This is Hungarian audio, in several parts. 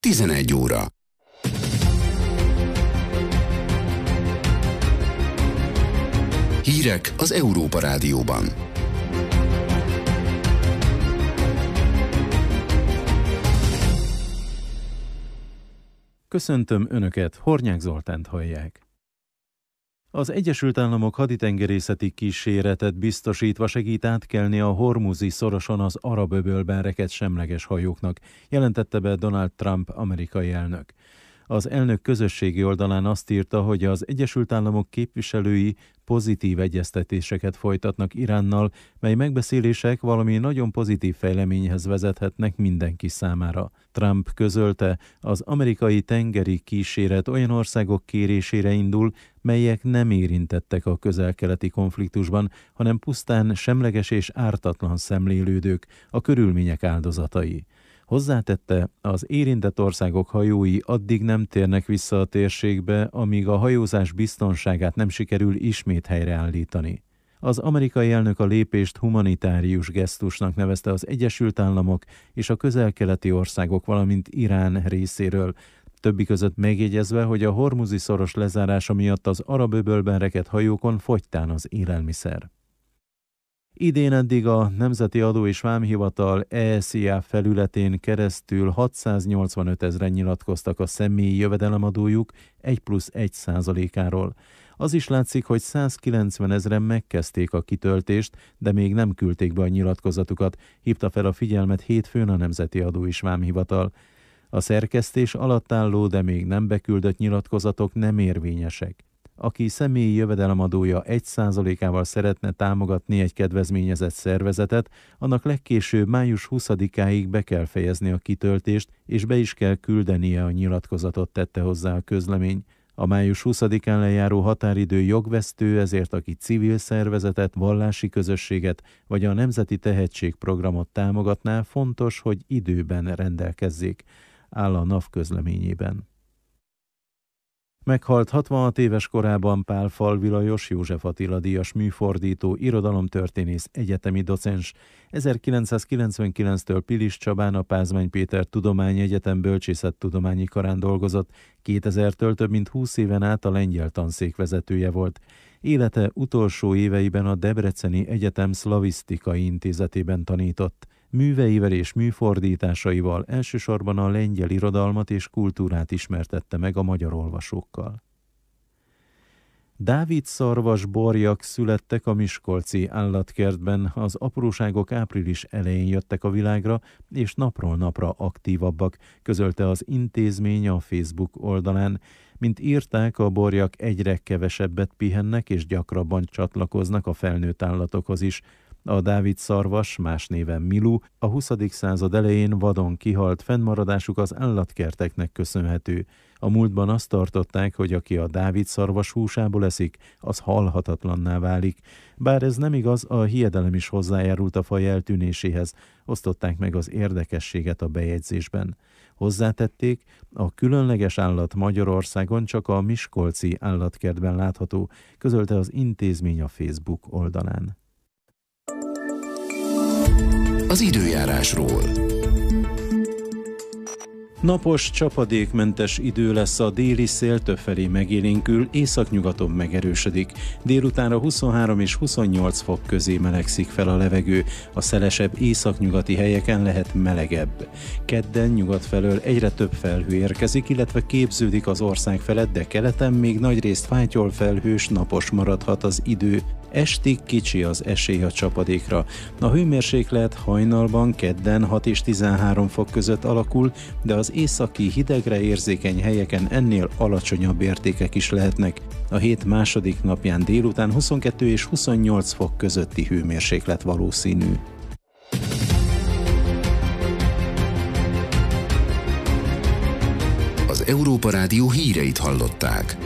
11 óra. Hírek az Európa Rádióban. Köszöntöm Önöket, Hornyák Zoltánt hallják. Az Egyesült Államok haditengerészeti kíséretet biztosítva segít átkelni a Hormuzi szoroson az Arab-öbölben rekedt semleges hajóknak, jelentette be Donald Trump amerikai elnök. Az elnök közösségi oldalán azt írta, hogy az Egyesült Államok képviselői pozitív egyeztetéseket folytatnak Iránnal, mely megbeszélések valami nagyon pozitív fejleményhez vezethetnek mindenki számára. Trump közölte, az amerikai tengeri kíséret olyan országok kérésére indul, melyek nem érintettek a közel-keleti konfliktusban, hanem pusztán semleges és ártatlan szemlélődők, a körülmények áldozatai. Hozzátette, az érintett országok hajói addig nem térnek vissza a térségbe, amíg a hajózás biztonságát nem sikerül ismét helyreállítani. Az amerikai elnök a lépést humanitárius gesztusnak nevezte az Egyesült Államok és a közel-keleti országok, valamint Irán részéről, többi között megjegyezve, hogy a Hormuzi szoros lezárása miatt az Arab-öbölben rekedt hajókon fogytán az élelmiszer. Idén eddig a Nemzeti Adó és Vámhivatal ESZIA felületén keresztül 685 000-en nyilatkoztak a személyi jövedelemadójuk 1+1%-áról. Az is látszik, hogy 190 000-en megkezdték a kitöltést, de még nem küldték be a nyilatkozatukat, hívta fel a figyelmet hétfőn a Nemzeti Adó és Vámhivatal. A szerkesztés alatt álló, de még nem beküldött nyilatkozatok nem érvényesek. Aki személyi jövedelemadója 1%-ával szeretne támogatni egy kedvezményezett szervezetet, annak legkésőbb május 20-áig be kell fejezni a kitöltést, és be is kell küldenie a nyilatkozatot, tette hozzá a közlemény. A május 20-án lejáró határidő jogvesztő, ezért aki civil szervezetet, vallási közösséget vagy a Nemzeti Tehetségprogramot támogatná, fontos, hogy időben rendelkezzék, áll a NAV közleményében. Meghalt 66 éves korában Pál Falvi Lajos, József Attila díjas műfordító, irodalomtörténész, egyetemi docens. 1999-től Pilis Csabán a Pázmány Péter Tudományegyetem bölcsészettudományi karán dolgozott, 2000-től több mint 20 éven át a lengyel tanszék vezetője volt. Élete utolsó éveiben a Debreceni Egyetem Szlavisztikai Intézetében tanított. Műveivel és műfordításaival elsősorban a lengyel irodalmat és kultúrát ismertette meg a magyar olvasókkal. Dávid szarvas borjak születtek a miskolci állatkertben, az apróságok április elején jöttek a világra, és napról napra aktívabbak, közölte az intézmény a Facebook oldalán. Mint írták, a borjak egyre kevesebbet pihennek és gyakrabban csatlakoznak a felnőtt állatokhoz is. A Dávid szarvas, más néven Milu, a 20. század elején vadon kihalt, fennmaradásuk az állatkerteknek köszönhető. A múltban azt tartották, hogy aki a Dávid szarvas húsából eszik, az halhatatlanná válik. Bár ez nem igaz, a hiedelem is hozzájárult a faj eltűnéséhez, osztották meg az érdekességet a bejegyzésben. Hozzátették, a különleges állat Magyarországon csak a miskolci állatkertben látható, közölte az intézmény a Facebook oldalán. Az időjárásról. Napos, csapadékmentes idő lesz, a déli szél többfelé megélénkül, északnyugaton megerősödik. Délutánra 23 és 28 fok közé melegszik fel a levegő, a szelesebb északnyugati helyeken lehet melegebb. Kedden nyugat felől egyre több felhő érkezik, illetve képződik az ország felett, de keleten még nagyrészt fátyol felhős, napos maradhat az idő. Estig kicsi az esély a csapadékra. A hőmérséklet hajnalban kedden 6 és 13 fok között alakul, de az északi hidegre érzékeny helyeken ennél alacsonyabb értékek is lehetnek. A hét második napján délután 22 és 28 fok közötti hőmérséklet valószínű. Az Európa Rádió híreit hallották.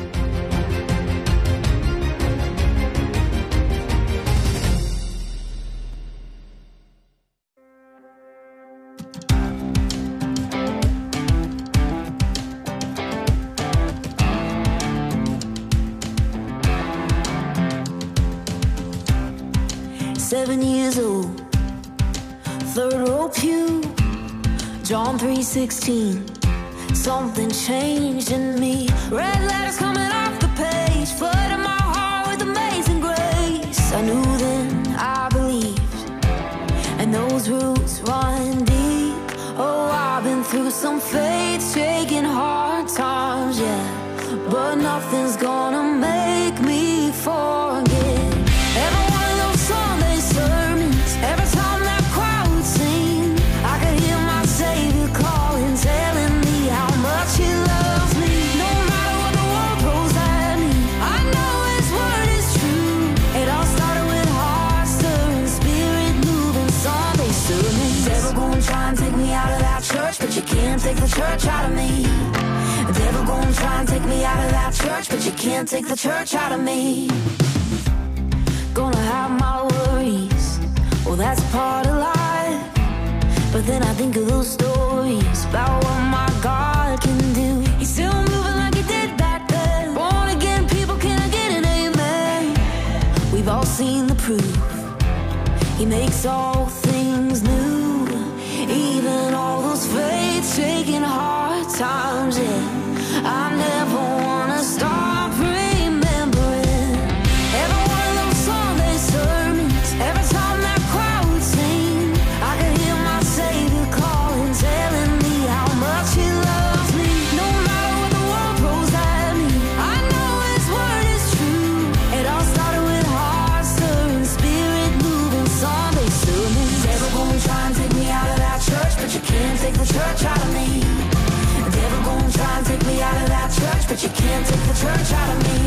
Third row pew, John 3:16 something changed in me. Red letters coming off the page, flooding my heart with amazing grace. I knew then, I believed, and those roots run deep. Oh, I've been through some faith-shaking hard times, yeah, but nothing's gonna make me forget. Every one of those Sunday sermons, every time that crowd would sing, I could hear my Savior calling, telling me how much He loves me. No matter what the world throws at me, I know His word is true. It all started with heart stirring, spirit moving Sunday sermons. Devil gonna try and take me out of that church, but you can't take the church out of me. The devil gonna try and take me out of that church, but you can't take the church out of me. Gonna have my worries, well that's part of life. But then I think of those stories about what my God can do. He's still moving like He did back then. Born again people, can I get an amen? We've all seen the proof. He makes all things new. Even all those faith-shaking hard times, yeah, I never wanna stop remembering. Every one of those Sunday sermons, every time that crowd would sing, I could hear my Savior calling, telling me how much He loves me. No matter what the world throws at me, I know His word is true. It all started with heart stirring, spirit moving Sunday sermons. Devil gonna try and take me out of that church, but you can't take the church out of me. The devil gonna try and take me out of that church, but you can't take the church out of me.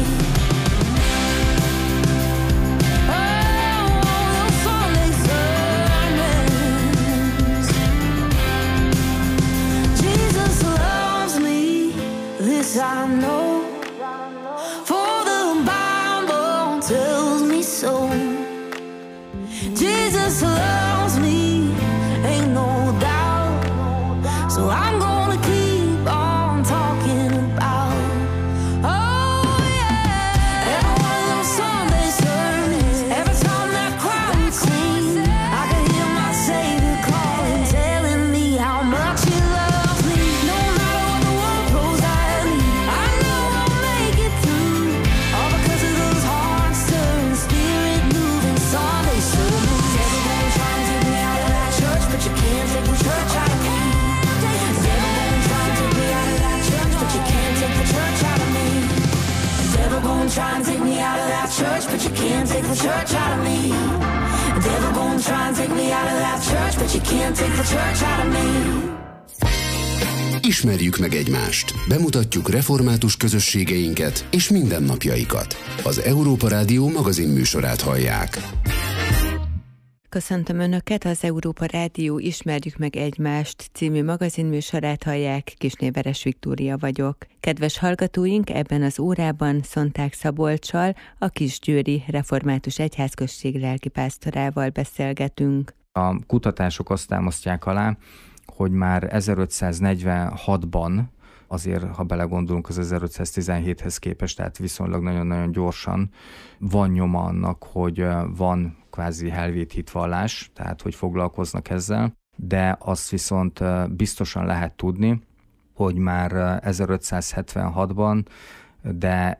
Oh, those Sunday sermons. Jesus loves me, this I know, for the Bible tells me so. Jesus loves me, ain't no doubt, so I'm gonna keep on talking about. Oh yeah, every one of those Sunday sermons, every time that crowd would sing, I could hear my Savior calling, telling me how much He loves me. No matter what the world throws at me, I know I'll make it through, all because of those heart stirring, spirit moving Sunday sermons. Devil gonna try and take me out of that church, but you can't take the church out of me. Devil gonna try and take me out of that church, but you can't take the church out of me. The devil gonna try and take me out of that church, but you can't take the church out of me. Ismerjük meg egymást. Bemutatjuk református közösségeinket és mindennapjaikat. Az Európa Rádió magazinműsorát hallják. Köszöntöm Önöket, az Európa Rádió Ismerjük meg egymást című magazinműsorát hallják, Kisné Veres Viktória vagyok. Kedves hallgatóink, ebben az órában Szonták Szabolccsal, a Kisgyőri Református Egyházközség lelkipásztorával beszélgetünk. A kutatások azt támasztják alá, hogy már 1546-ban, azért, ha belegondolunk az 1517-hez képest, tehát viszonylag nagyon-nagyon gyorsan van nyoma annak, hogy van kvázi helvét hitvallás, tehát hogy foglalkoznak ezzel, de azt viszont biztosan lehet tudni, hogy már 1576-ban, de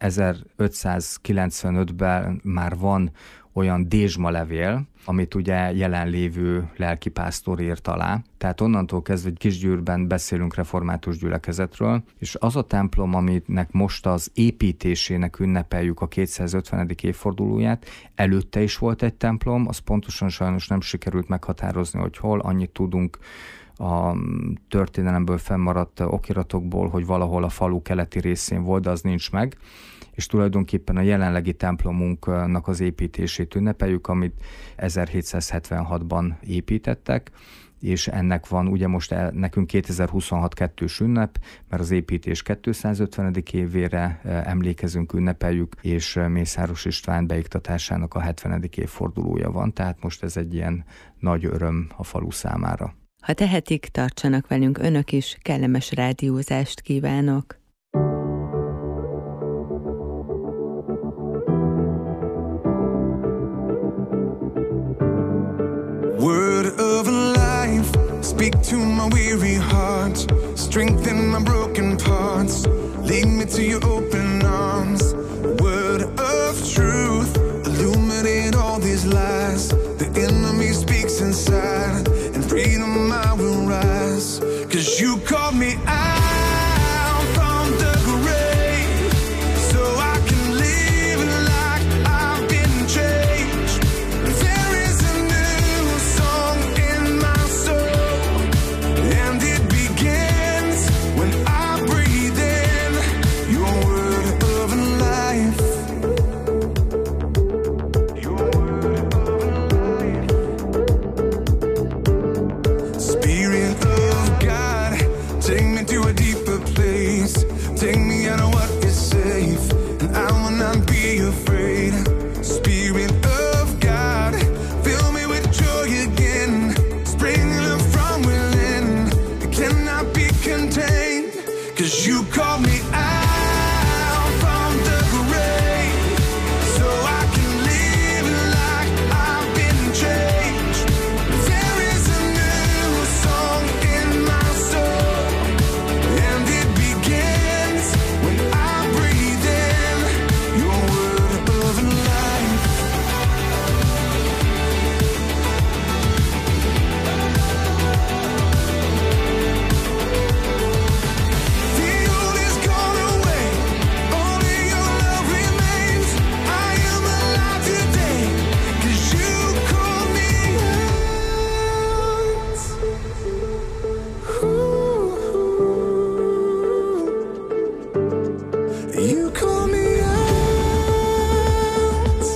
1595-ben már van olyan dézsma levél, amit ugye jelenlévő lelkipásztor írt alá. Tehát onnantól kezdve, hogy Kisgyőrben beszélünk református gyülekezetről, és az a templom, aminek most az építésének ünnepeljük a 250. évfordulóját, előtte is volt egy templom, az pontosan sajnos nem sikerült meghatározni, hogy hol, annyit tudunk a történelemből fennmaradt okiratokból, hogy valahol a falu keleti részén volt, de az nincs meg, és tulajdonképpen a jelenlegi templomunknak az építését ünnepeljük, amit 1776-ban építettek, és ennek van, ugye most nekünk 2026 kettős ünnep, mert az építés 250. évére emlékezünk, ünnepeljük, és Mészáros István beiktatásának a 70. évfordulója van, tehát most ez egy ilyen nagy öröm a falu számára. Ha tehetik, tartsanak velünk önök is, kellemes rádiózást kívánok! Word of life, speak to my weary heart. strengthen my broken parts, lead me to your open arms. Word of truth, illuminate all these lies. The enemy speaks inside, and freedom I will rise. 'Cause you called me out from the grave, so I can live like I've been changed. There is a new song in my soul, and it begins when I breathe in your word of life. Your word of life. Spirit of God, take me to a deeper place. Take me out of what is safe, and I will not be afraid. Spirit of God, fill me with joy again. Springing up from within, it cannot be contained. 'Cause you called me out from the grave, so I can live like I've been changed. There is a new song in my soul, and it begins when I breathe in your word of life. The old is gone away, only your love remains. I am alive today, 'cause you called me out. You called me out.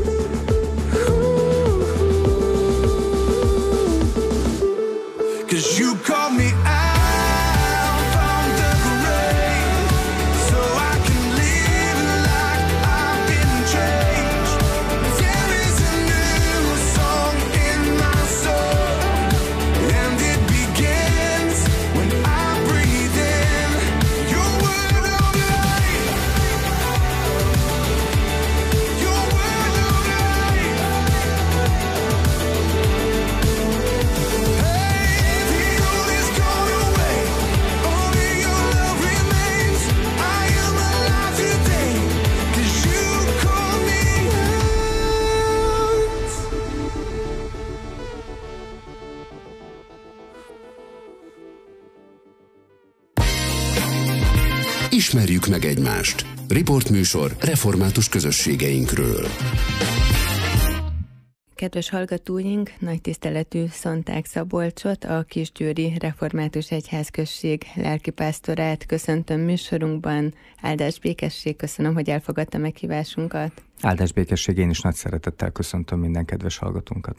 'Cause you called me out from the grave, so I can live like I've been changed. There is a new song in my soul, and it begins when I breathe in your word of life. Your word of life. Hey, the old is gone away, only your love remains. I am alive today, 'cause you called me out. Ismerjük meg egymást. Riportműsor református közösségeinkről. Kedves hallgatóink, nagy tiszteletű Szonták Szabolcsot, a Kisgyőri Református Egyházközség lelkipásztorát köszöntöm műsorunkban. Áldás békesség, köszönöm, hogy elfogadta meghívásunkat. Áldás békesség, én is nagy szeretettel köszöntöm minden kedves hallgatónkat.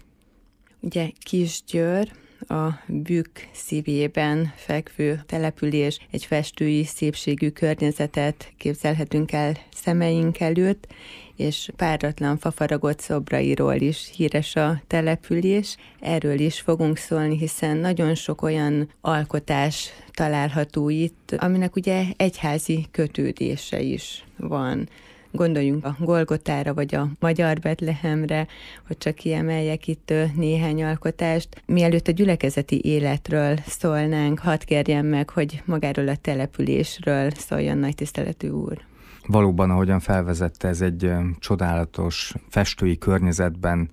Ugye Kisgyőr a Bükk szívében fekvő település, egy festői szépségű környezetet képzelhetünk el szemeink előtt, és páratlan fafaragott szobrairól is híres a település. Erről is fogunk szólni, hiszen nagyon sok olyan alkotás található itt, aminek ugye egyházi kötődése is van. Gondoljunk a Golgotára, vagy a Magyar Betlehemre, hogy csak kiemeljek itt néhány alkotást. Mielőtt a gyülekezeti életről szólnánk, hadd kérjem meg, hogy magáról a településről szóljon, nagy tiszteletű úr. Valóban, ahogyan felvezette, ez egy csodálatos, festői környezetben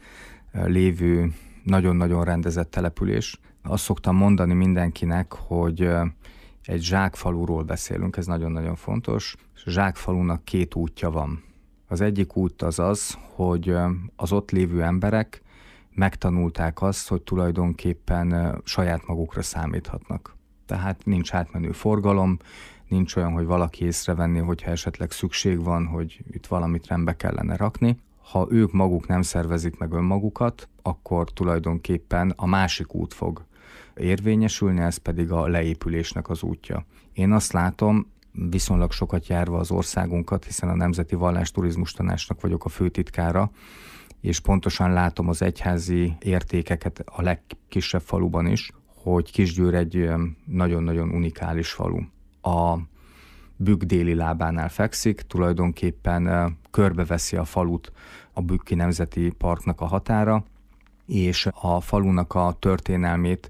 lévő, nagyon-nagyon rendezett település. Azt szoktam mondani mindenkinek, hogy egy zsákfaluról beszélünk, ez nagyon-nagyon fontos, és a zsákfalunak két útja van. Az egyik út az az, hogy az ott lévő emberek megtanulták azt, hogy tulajdonképpen saját magukra számíthatnak. Tehát nincs átmenő forgalom, nincs olyan, hogy valaki észrevenni, hogyha esetleg szükség van, hogy itt valamit rendbe kellene rakni. Ha ők maguk nem szervezik meg önmagukat, akkor tulajdonképpen a másik út fog érvényesülni, ez pedig a leépülésnek az útja. Én azt látom, viszonylag sokat járva az országunkat, hiszen a Nemzeti Vallásturizmus Tanácsnak vagyok a főtitkára, és pontosan látom az egyházi értékeket a legkisebb faluban is, hogy Kisgyőr egy nagyon-nagyon unikális falu. A Bükk déli lábánál fekszik, tulajdonképpen körbeveszi a falut a Bükki Nemzeti Parknak a határa, és a falunak a történelmét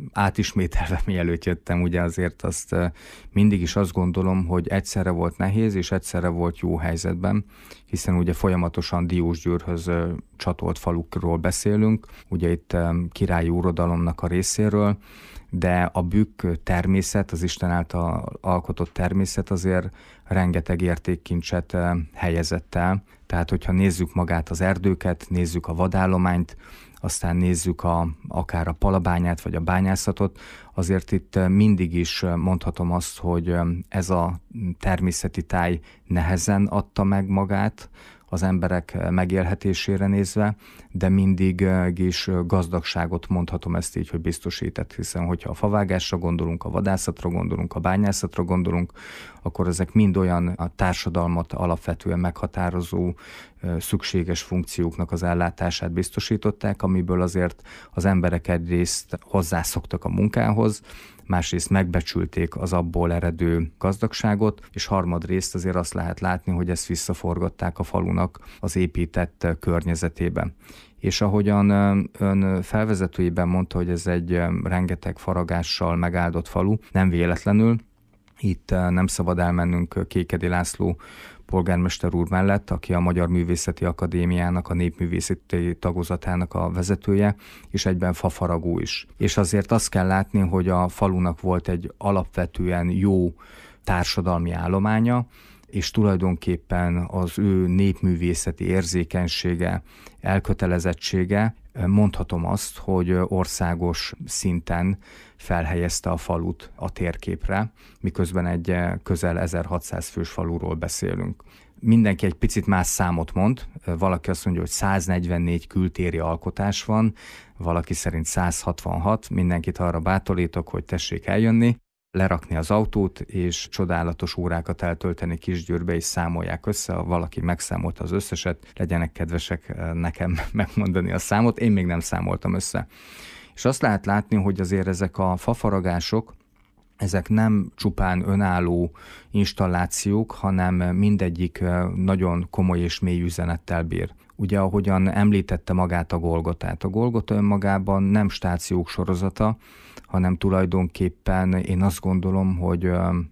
átismételve, mielőtt jöttem, ugye azért azt mindig is azt gondolom, hogy egyszerre volt nehéz, és egyszerre volt jó helyzetben, hiszen ugye folyamatosan Diósgyőrhöz csatolt falukról beszélünk, ugye itt királyi uradalomnak a részéről, de a bükk természet, az Isten által alkotott természet azért rengeteg értékkincset helyezett el. Tehát, hogyha nézzük magát az erdőket, nézzük a vadállományt, aztán nézzük akár a palabányát, vagy a bányászatot, azért itt mindig is mondhatom azt, hogy ez a természeti táj nehezen adta meg magát az emberek megélhetésére nézve, de mindig is gazdagságot mondhatom ezt így, hogy biztosített, hiszen hogyha a favágásra gondolunk, a vadászatra gondolunk, a bányászatra gondolunk, akkor ezek mind olyan a társadalmat alapvetően meghatározó szükséges funkcióknak az ellátását biztosították, amiből azért az emberek egyrészt hozzászoktak a munkához, másrészt megbecsülték az abból eredő gazdagságot, és harmadrészt azért azt lehet látni, hogy ezt visszaforgatták a falunak az épített környezetébe. És ahogyan ön felvezetőjében mondta, hogy ez egy rengeteg faragással megáldott falu, nem véletlenül. Itt nem szabad elmennünk Kékedi László polgármester úr mellett, aki a Magyar Művészeti Akadémiának, a népművészeti tagozatának a vezetője, és egyben fafaragó is. És azért azt kell látni, hogy a falunak volt egy alapvetően jó társadalmi állománya, és tulajdonképpen az ő népművészeti érzékenysége, elkötelezettsége, mondhatom azt, hogy országos szinten felhelyezte a falut a térképre, miközben egy közel 1600 fős faluról beszélünk. Mindenki egy picit más számot mond, valaki azt mondja, hogy 144 kültéri alkotás van, valaki szerint 166, mindenkit arra bátorítok, hogy tessék eljönni, lerakni az autót, és csodálatos órákat eltölteni Kisgyőrbe, és számolják össze. Ha valaki megszámolta az összeset, legyenek kedvesek nekem megmondani a számot, én még nem számoltam össze. És azt lehet látni, hogy azért ezek a fafaragások, ezek nem csupán önálló installációk, hanem mindegyik nagyon komoly és mély üzenettel bír. Ugye, ahogyan említette magát a Golgotát. A Golgota önmagában nem stációk sorozata, hanem tulajdonképpen én azt gondolom, hogy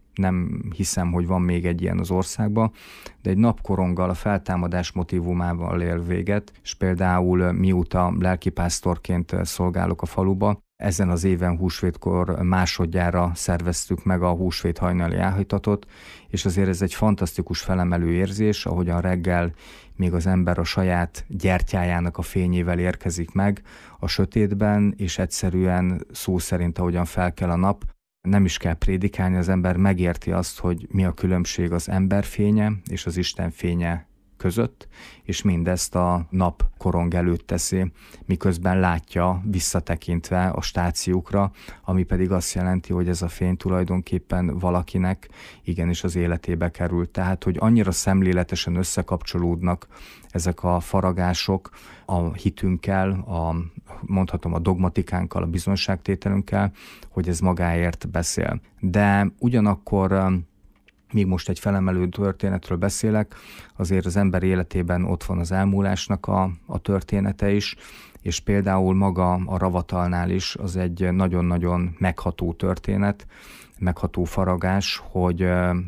nem hiszem, hogy van még egy ilyen az országban, de egy napkoronggal, a feltámadás motívumával ér véget, és például mióta lelkipásztorként szolgálok a faluba, ezen az éven húsvétkor másodjára szerveztük meg a húsvét hajnali áhítatot, és azért ez egy fantasztikus felemelő érzés, ahogyan reggel még az ember a saját gyertyájának a fényével érkezik meg a sötétben, és egyszerűen szó szerint, ahogyan felkel a nap, nem is kell prédikálni, az ember megérti azt, hogy mi a különbség az ember fénye és az Isten fénye között, és mindezt a nap korong előtt teszi, miközben látja visszatekintve a stációkra, ami pedig azt jelenti, hogy ez a fény tulajdonképpen valakinek igenis az életébe került. Tehát, hogy annyira szemléletesen összekapcsolódnak ezek a faragások a hitünkkel, mondhatom a dogmatikánkkal, a bizonságtételünkkel, hogy ez magáért beszél. De ugyanakkor míg most egy felemelő történetről beszélek, azért az ember életében ott van az elmúlásnak a története is, és például maga a Ravatalnál is az egy nagyon-nagyon megható történet, megható faragás, hogy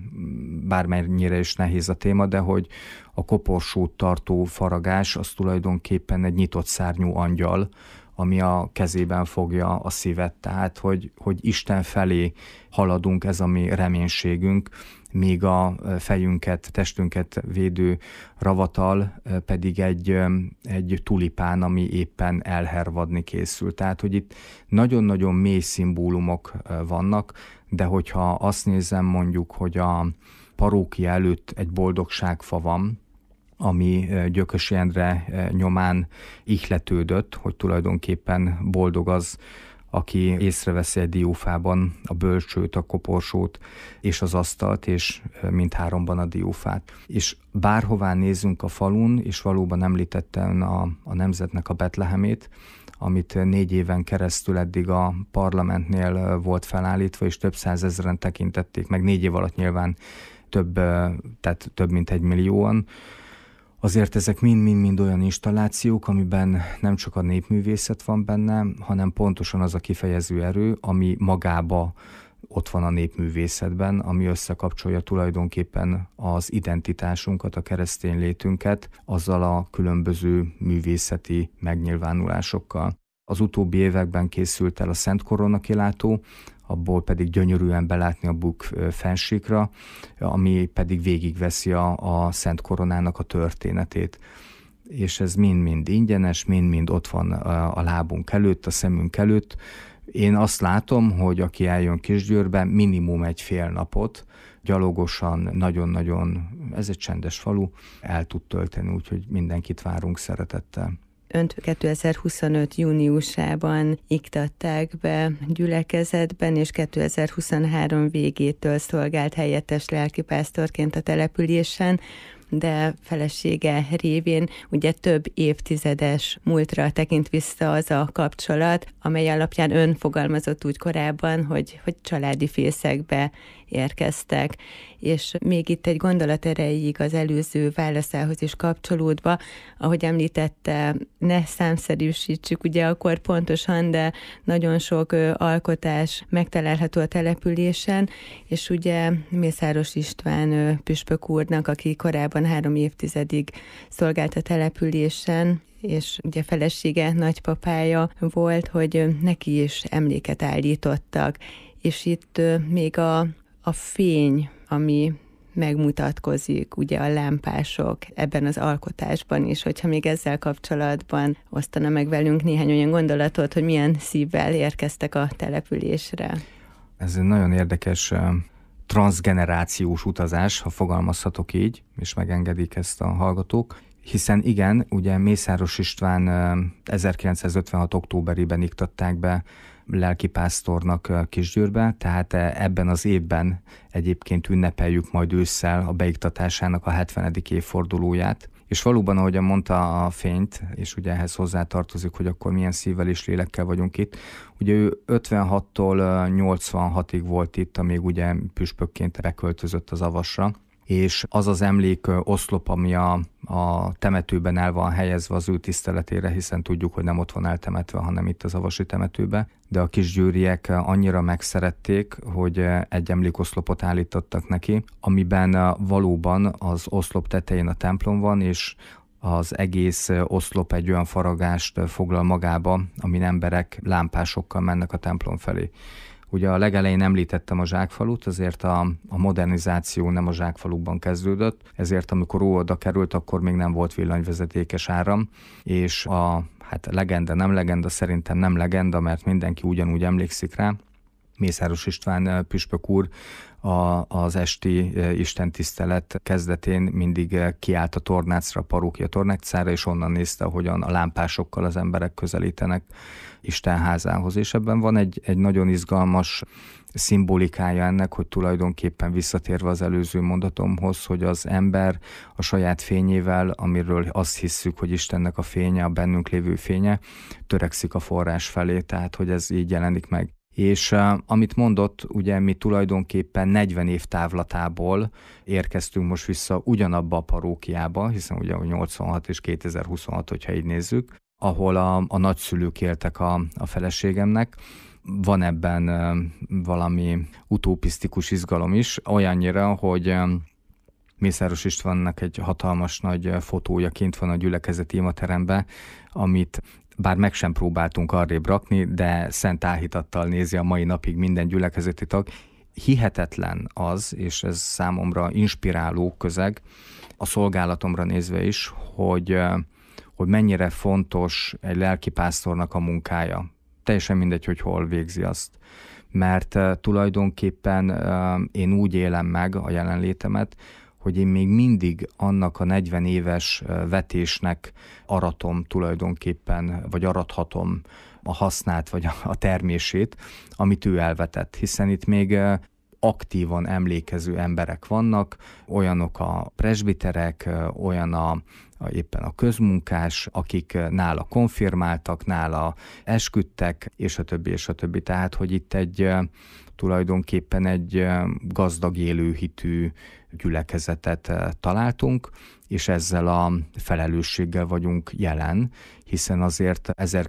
bármennyire is nehéz a téma, de hogy a koporsót tartó faragás az tulajdonképpen egy nyitott szárnyú angyal, ami a kezében fogja a szívet. Tehát, hogy Isten felé haladunk, ez a mi reménységünk, míg a fejünket, testünket védő ravatal pedig egy tulipán, ami éppen elhervadni készül. Tehát, hogy itt nagyon-nagyon mély szimbólumok vannak, de hogyha azt nézem mondjuk, hogy a parókia előtt egy boldogságfa van, ami Gyökösi Endre nyomán ihletődött, hogy tulajdonképpen boldog az, aki észreveszi egy diófában a bölcsőt, a koporsót és az asztalt, és mindháromban a diófát. És bárhová nézzünk a falun, és valóban említettem a nemzetnek a Betlehemét, amit 4 éven keresztül eddig a parlamentnél volt felállítva, és több százezren tekintették meg, 4 év alatt nyilván több mint 1 millióan. azért ezek mind-mind olyan installációk, amiben nem csak a népművészet van benne, hanem pontosan az a kifejező erő, ami magába ott van a népművészetben, ami összekapcsolja tulajdonképpen az identitásunkat, a keresztény létünket azzal a különböző művészeti megnyilvánulásokkal. Az utóbbi években készült el a Szent Korona kilátó, abból pedig gyönyörűen belátni a Bükk fennsíkra, ami pedig végigveszi a Szent Koronának a történetét. És ez mind-mind ingyenes, mind-mind ott van a lábunk előtt, a szemünk előtt. Én azt látom, hogy aki eljön Kisgyőrbe, minimum egy fél napot gyalogosan, nagyon-nagyon, ez egy csendes falu, el tud tölteni, úgyhogy mindenkit várunk szeretettel. Önt 2025. júniusában iktatták be gyülekezetben, és 2023 végétől szolgált helyettes lelkipásztorként a településen, de felesége révén ugye több évtizedes múltra tekint vissza az a kapcsolat, amely alapján ön fogalmazott úgy korábban, hogy családi fészekbe érkeztek. És még itt egy gondolat erejéig az előző válaszához is kapcsolódva, ahogy említette, ne számszerűsítsük ugye akkor pontosan, de nagyon sok alkotás megtalálható a településen, és ugye Mészáros István püspök úrnak, aki korábban 3 évtizedig szolgált a településen, és ugye felesége nagypapája volt, hogy neki is emléket állítottak. És itt még a fény, ami megmutatkozik, ugye a lámpások ebben az alkotásban is, hogyha még ezzel kapcsolatban osztana meg velünk néhány olyan gondolatot, hogy milyen szívvel érkeztek a településre. Ez egy nagyon érdekes transzgenerációs utazás, ha fogalmazhatok így, és megengedik ezt a hallgatók. Hiszen igen, ugye Mészáros István 1956. októberében iktatták be lelkipásztornak Kisgyőrbe, tehát ebben az évben egyébként ünnepeljük majd ősszel a beiktatásának a 70. évfordulóját. És valóban, ahogyan mondta a fényt, és ugye ehhez hozzátartozik, hogy akkor milyen szívvel és lélekkel vagyunk itt. Ugye ő 56-tól 86-ig volt itt, amíg ugye püspökként beköltözött az Avasra, és az az emlék oszlop, ami a temetőben el van helyezve az ő tiszteletére, hiszen tudjuk, hogy nem ott van eltemetve, hanem itt az avasi temetőbe, de a kisgyőriek annyira megszerették, hogy egy emlékoszlopot állítottak neki, amiben valóban az oszlop tetején a templom van, és az egész oszlop egy olyan faragást foglal magába, amin emberek lámpásokkal mennek a templom felé. Ugye a legelején említettem a Zsákfalut, azért a modernizáció nem a Zsákfaluban kezdődött, ezért amikor oda került, akkor még nem volt villanyvezetékes áram, és legenda, nem legenda, szerintem nem legenda, mert mindenki ugyanúgy emlékszik rá. Mészáros István püspök úr az esti istentisztelet kezdetén mindig kiállt a tornácra, a parókia tornácára, és onnan nézte, hogyan a lámpásokkal az emberek közelítenek Isten házához. És ebben van egy nagyon izgalmas szimbolikája ennek, hogy tulajdonképpen visszatérve az előző mondatomhoz, hogy az ember a saját fényével, amiről azt hisszük, hogy Istennek a fénye, a bennünk lévő fénye, törekszik a forrás felé, tehát hogy ez így jelenik meg. És amit mondott, ugye mi tulajdonképpen 40 év távlatából érkeztünk most vissza ugyanabba a parókiába, hiszen ugye 86 és 2026, hogyha így nézzük, ahol a nagyszülők éltek a feleségemnek. Van ebben valami utopisztikus izgalom is, olyannyira, hogy Mészáros Istvánnak egy hatalmas nagy fotója kint van a gyülekezeti imateremben, amit bár meg sem próbáltunk arrébb rakni, de szent álhitattal nézi a mai napig minden gyülekezeti tag. Hihetetlen az, és ez számomra inspiráló közeg, a szolgálatomra nézve is, hogy mennyire fontos egy lelkipásztornak a munkája. Teljesen mindegy, hogy hol végzi azt. Mert tulajdonképpen én úgy élem meg a jelenlétemet, hogy én még mindig annak a 40 éves vetésnek aratom tulajdonképpen, vagy arathatom a hasznát, vagy a termését, amit ő elvetett. Hiszen itt még aktívan emlékező emberek vannak, olyanok a presbiterek, olyan éppen a közmunkás, akik nála konfirmáltak, nála esküdtek, és a többi, és a többi. Tehát, hogy itt tulajdonképpen egy gazdag élőhitű gyülekezetet találtunk, és ezzel a felelősséggel vagyunk jelen, hiszen azért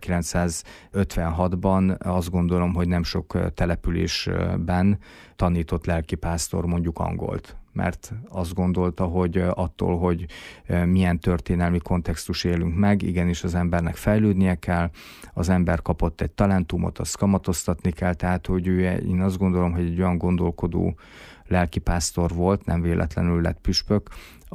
1956-ban azt gondolom, hogy nem sok településben tanított lelkipásztor mondjuk angolt, mert azt gondolta, hogy attól, hogy milyen történelmi kontextus élünk meg, igenis az embernek fejlődnie kell, az ember kapott egy talentumot, azt kamatoztatni kell, tehát hogy én azt gondolom, hogy egy olyan gondolkodó lelkipásztor volt, nem véletlenül lett püspök,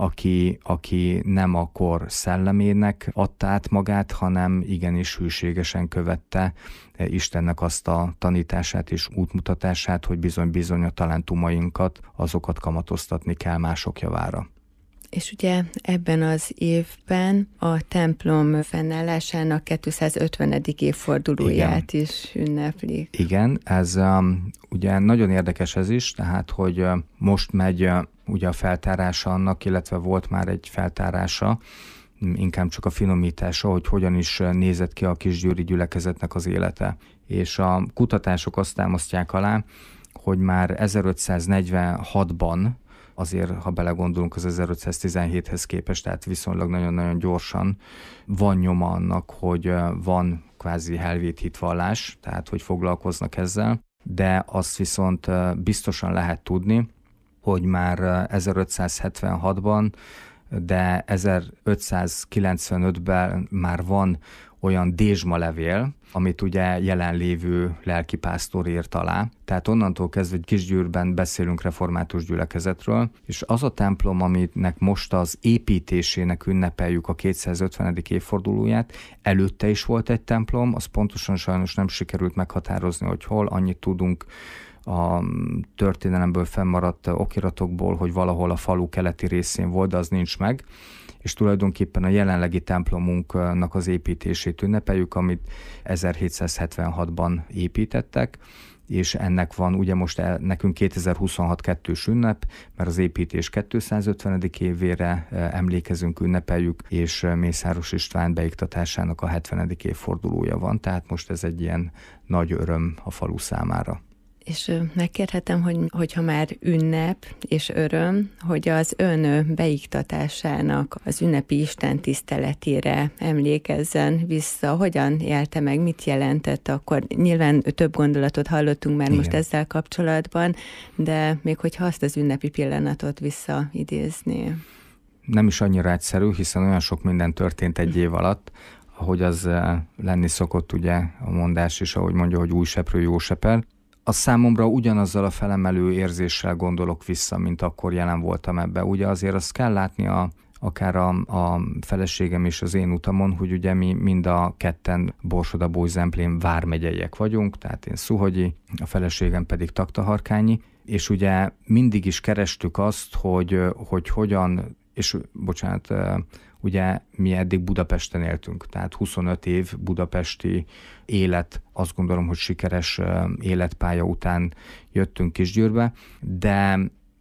aki nem a kor szellemének adta át magát, hanem igenis hűségesen követte Istennek azt a tanítását és útmutatását, hogy bizony-bizony a talentumainkat, azokat kamatoztatni kell mások javára. És ugye ebben az évben a templom fennállásának 250. évfordulóját is ünneplik. Igen, ez ugye nagyon érdekes ez is, tehát hogy most megy ugye a feltárása annak, illetve volt már egy feltárása, inkább csak a finomítása, hogy hogyan is nézett ki a kisgyőri gyülekezetnek az élete. És a kutatások azt támasztják alá, hogy már 1546-ban, azért, ha belegondolunk az 1517-hez képest, tehát viszonylag nagyon-nagyon gyorsan van nyoma annak, hogy van kvázi helvét hitvallás, tehát hogy foglalkoznak ezzel, de azt viszont biztosan lehet tudni, hogy már 1576-ban, de 1595-ben már van olyan dézsmalevél, amit ugye jelenlévő lelkipásztor írt alá. Tehát onnantól kezdve, hogy Kisgyőrben beszélünk református gyülekezetről, és az a templom, aminek most az építésének ünnepeljük a 250. évfordulóját, előtte is volt egy templom, az pontosan sajnos nem sikerült meghatározni, hogy hol, annyit tudunk a történelemből fennmaradt okiratokból, hogy valahol a falu keleti részén volt, de az nincs meg, és tulajdonképpen a jelenlegi templomunknak az építését ünnepeljük, amit 1776-ban építettek, és ennek van, ugye most nekünk 2026 kettős ünnep, mert az építés 250. évére emlékezünk, ünnepeljük, és Mészáros István beiktatásának a 70. évfordulója van, tehát most ez egy ilyen nagy öröm a falu számára. És megkérhetem, hogyha már ünnep és öröm, hogy az ön beiktatásának az ünnepi Isten tiszteletére emlékezzen vissza. Hogyan élte meg, mit jelentett akkor? Nyilván több gondolatot hallottunk már most ezzel kapcsolatban, de még hogyha azt az ünnepi pillanatot visszaidézné. Nem is annyira egyszerű, hiszen olyan sok minden történt egy év alatt, ahogy az lenni szokott ugye a mondás is, ahogy mondja, hogy új seprő, jó seper. A számomra ugyanazzal a felemelő érzéssel gondolok vissza, mint akkor jelen voltam ebbe. Ugye azért azt kell látni akár a feleségem és az én utamon, hogy ugye mi mind a ketten Borsod-Abaúj-Zemplén vármegyeiek vagyunk, tehát én Szuhogyi, a feleségem pedig Taktaharkányi, és ugye mindig is kerestük azt, hogy hogyan, és bocsánat, ugye mi eddig Budapesten éltünk, tehát 25 év budapesti élet, azt gondolom, hogy sikeres életpálya után jöttünk Kisgyőrbe, de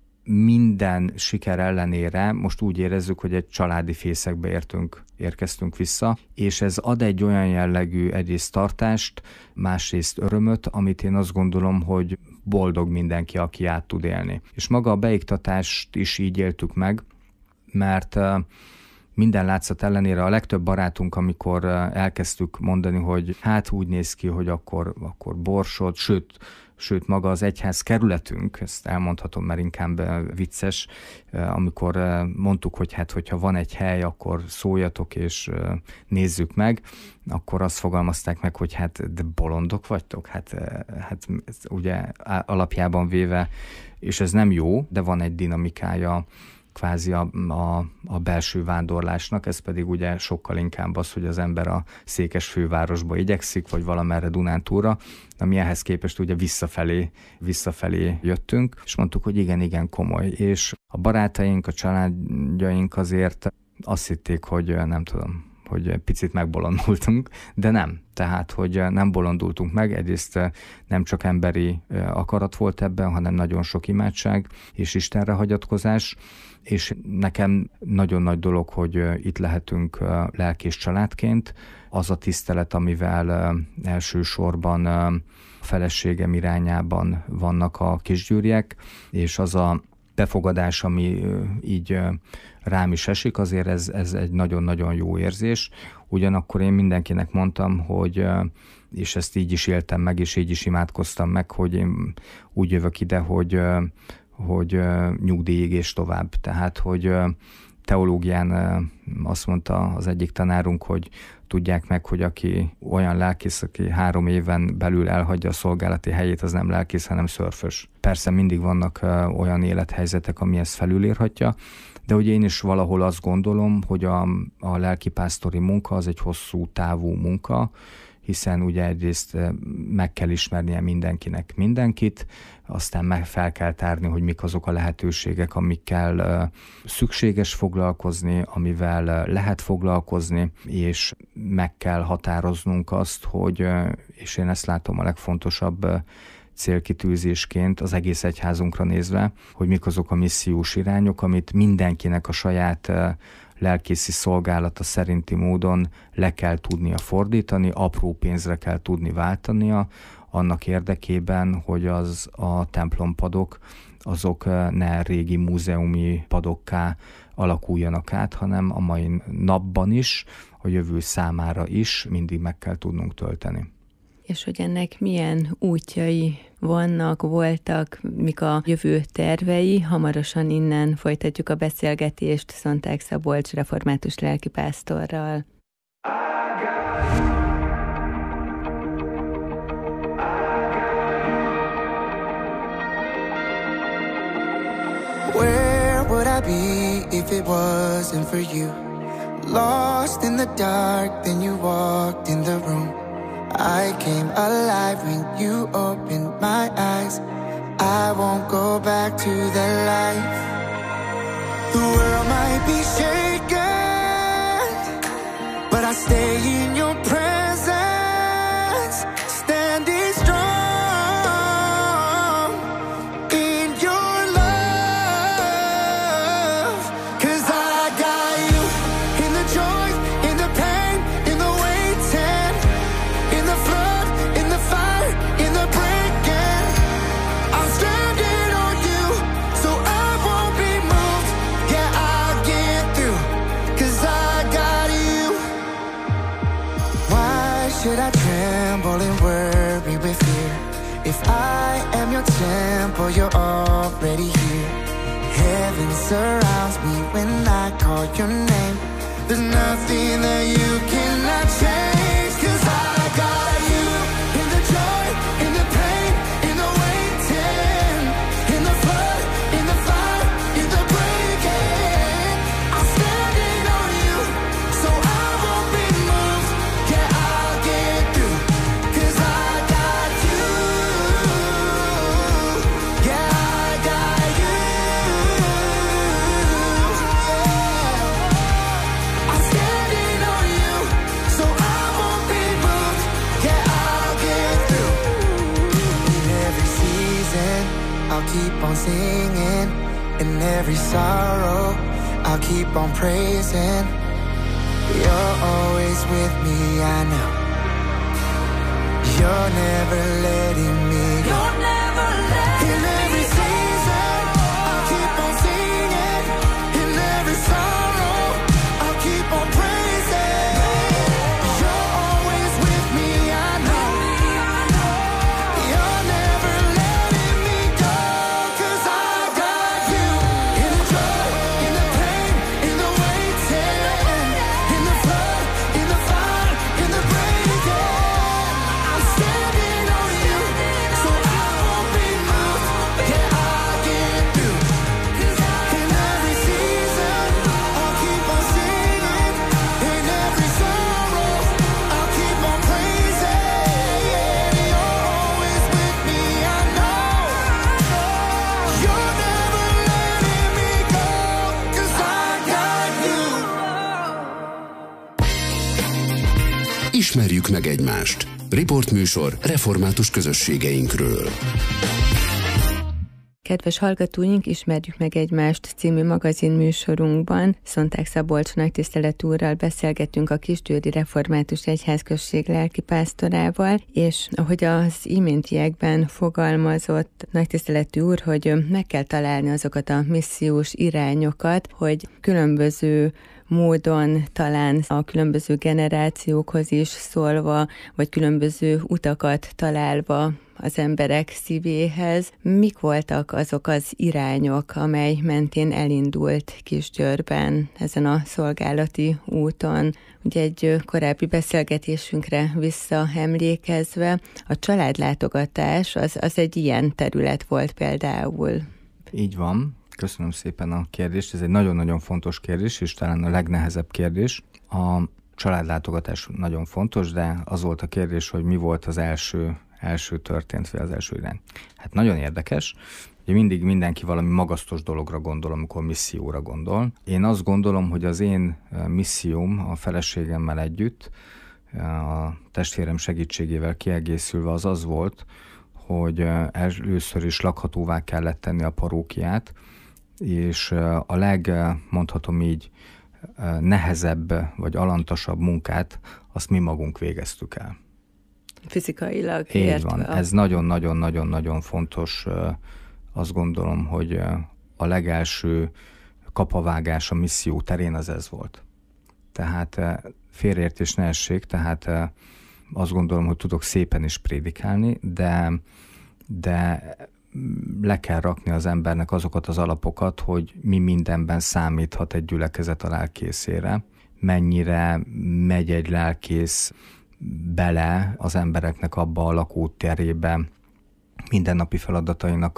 minden siker ellenére most úgy érezzük, hogy egy családi fészekbe érkeztünk vissza, és ez ad egy olyan jellegű egyrészt tartást, másrészt örömöt, amit én azt gondolom, hogy boldog mindenki, aki át tud élni. És maga a beiktatást is így éltük meg, mert minden látszat ellenére a legtöbb barátunk, amikor elkezdtük mondani, hogy hát úgy néz ki, hogy akkor Borsod, sőt maga az egyház kerületünk, ezt elmondhatom, mert inkább vicces, amikor mondtuk, hogy hát hogyha van egy hely, akkor szóljatok és nézzük meg, akkor azt fogalmazták meg, hogy hát de bolondok vagytok, hát ugye alapjában véve, és ez nem jó, de van egy dinamikája kvázi a belső vándorlásnak, ez pedig ugye sokkal inkább az, hogy az ember a székes fővárosba igyekszik, vagy valamerre Dunántúlra, ami ehhez képest ugye visszafelé jöttünk, és mondtuk, hogy igen, komoly. És a barátaink, a családjaink azért azt hitték, hogy nem tudom, hogy picit megbolondultunk, de nem. Tehát, hogy nem bolondultunk meg, egyrészt nem csak emberi akarat volt ebben, hanem nagyon sok imádság és Istenre hagyatkozás, és nekem nagyon nagy dolog, hogy itt lehetünk lelki és családként. Az a tisztelet, amivel elsősorban a feleségem irányában vannak a kisgyőriek, és az a befogadás, ami így rám is esik, azért ez egy nagyon-nagyon jó érzés. Ugyanakkor én mindenkinek mondtam, hogy és ezt így is éltem meg, és így is imádkoztam meg, hogy én úgy jövök ide, hogy nyugdíjig és tovább. Tehát, hogy teológián azt mondta az egyik tanárunk, hogy tudják meg, hogy aki olyan lelkész, aki 3 éven belül elhagyja a szolgálati helyét, az nem lelkész, hanem szörfös. Persze mindig vannak olyan élethelyzetek, ami ezt felülírhatja, de ugye én is valahol azt gondolom, hogy a lelkipásztori munka az egy hosszú távú munka, hiszen ugye egyrészt meg kell ismernie mindenkinek mindenkit, aztán meg fel kell tárni, hogy mik azok a lehetőségek, amikkel szükséges foglalkozni, amivel lehet foglalkozni, és meg kell határoznunk azt, hogy, és én ezt látom a legfontosabb célkitűzésként az egész egyházunkra nézve, hogy mik azok a missziós irányok, amit mindenkinek a saját lelkészi szolgálata szerinti módon le kell tudnia fordítani, apró pénzre kell tudni váltania, annak érdekében, hogy a templompadok azok ne régi múzeumi padokká alakuljanak át, hanem a mai napban is, a jövő számára is mindig meg kell tudnunk tölteni. És hogy ennek milyen útjai voltak, mik a jövő tervei. Hamarosan innen folytatjuk a beszélgetést Szonták Szabolcs református lelkipásztorral. Where would I be if it wasn't for you? Lost in the dark, then you walked in the room. I came alive when you opened my eyes. I won't go back to the life. The world might be shaken, but I stay in your presence, standing strong in your love. 'Cause I got you in the joy, in the pain, in the waiting, in the flood, in the fire, in the breaking. I'm standing on you, so I won't be moved. Yeah, I'll get through, 'cause I got you. Why should I tremble and worry with fear? If I am your temple, you're already here. Heaven surrounds me when I call your name. There's nothing that you cannot change. 'Cause I got you in the joy, in the pain, in the waiting, in the flood, in the fire, in the breaking. I'm standing on you, so I won't be moved. Yeah, I'll get through, 'cause I got you. Yeah, I got you. I'm standing on you, so I won't be moved. Yeah, I'll get through. In every season, I'll keep on singing. In every sorrow, I'll keep on praising. You're always with me, I know. You're never letting me go. In every season, I'll keep on singing. In every sorrow, I'll keep on praising. You're always with me, I know. You're never letting me go. 'Cause I got you in the joy, in the pain, in the waiting, in the flood, in the fire, in the breaking. I'm standing on you, so I won't be moved. Yeah, I'll get through. In every season, I'll keep on singing. In every sorrow, I'll keep on praising. You're always with me, I know. You're never letting me go. 'Cause I got you. Ismerjük meg egymást. Riportműsor református közösségeinkről. Kedves hallgatóink, ismerjük meg egymást című magazinműsorunkban. Szonták Szabolcs nagytiszteletű úrral beszélgetünk, a Kisgyőri Református Egyházközség lelkipásztorával, és ahogy az iméntiekben fogalmazott nagytiszteletű úr, hogy meg kell találni azokat a missziós irányokat, hogy különböző módon talán a különböző generációkhoz is szólva, vagy különböző utakat találva az emberek szívéhez. Mik voltak azok az irányok, amely mentén elindult Kisgyőrben ezen a szolgálati úton? Ugye egy korábbi beszélgetésünkre visszaemlékezve, a családlátogatás az egy ilyen terület volt például. Így van. Köszönöm szépen a kérdést. Ez egy nagyon-nagyon fontos kérdés, és talán a legnehezebb kérdés. A családlátogatás nagyon fontos, de az volt a kérdés, hogy mi volt az első történt, vagy az első irány. Hát nagyon érdekes. Ugye mindig mindenki valami magasztos dologra gondol, amikor misszióra gondol. Én azt gondolom, hogy az én misszióm a feleségemmel együtt, a testvérem segítségével kiegészülve az volt, hogy először is lakhatóvá kellett tenni a parókiát, és a mondhatom így, nehezebb vagy alantasabb munkát, azt mi magunk végeztük el. Fizikailag így értve. Van. Ez nagyon-nagyon-nagyon-nagyon fontos. Azt gondolom, hogy a legelső kapavágás a misszió terén az ez volt. Tehát félreértés ne essék, tehát azt gondolom, hogy tudok szépen is prédikálni, de le kell rakni az embernek azokat az alapokat, hogy mi mindenben számíthat egy gyülekezet a lelkészére, mennyire megy egy lelkész bele az embereknek abba a lakóterébe, mindennapi feladatainak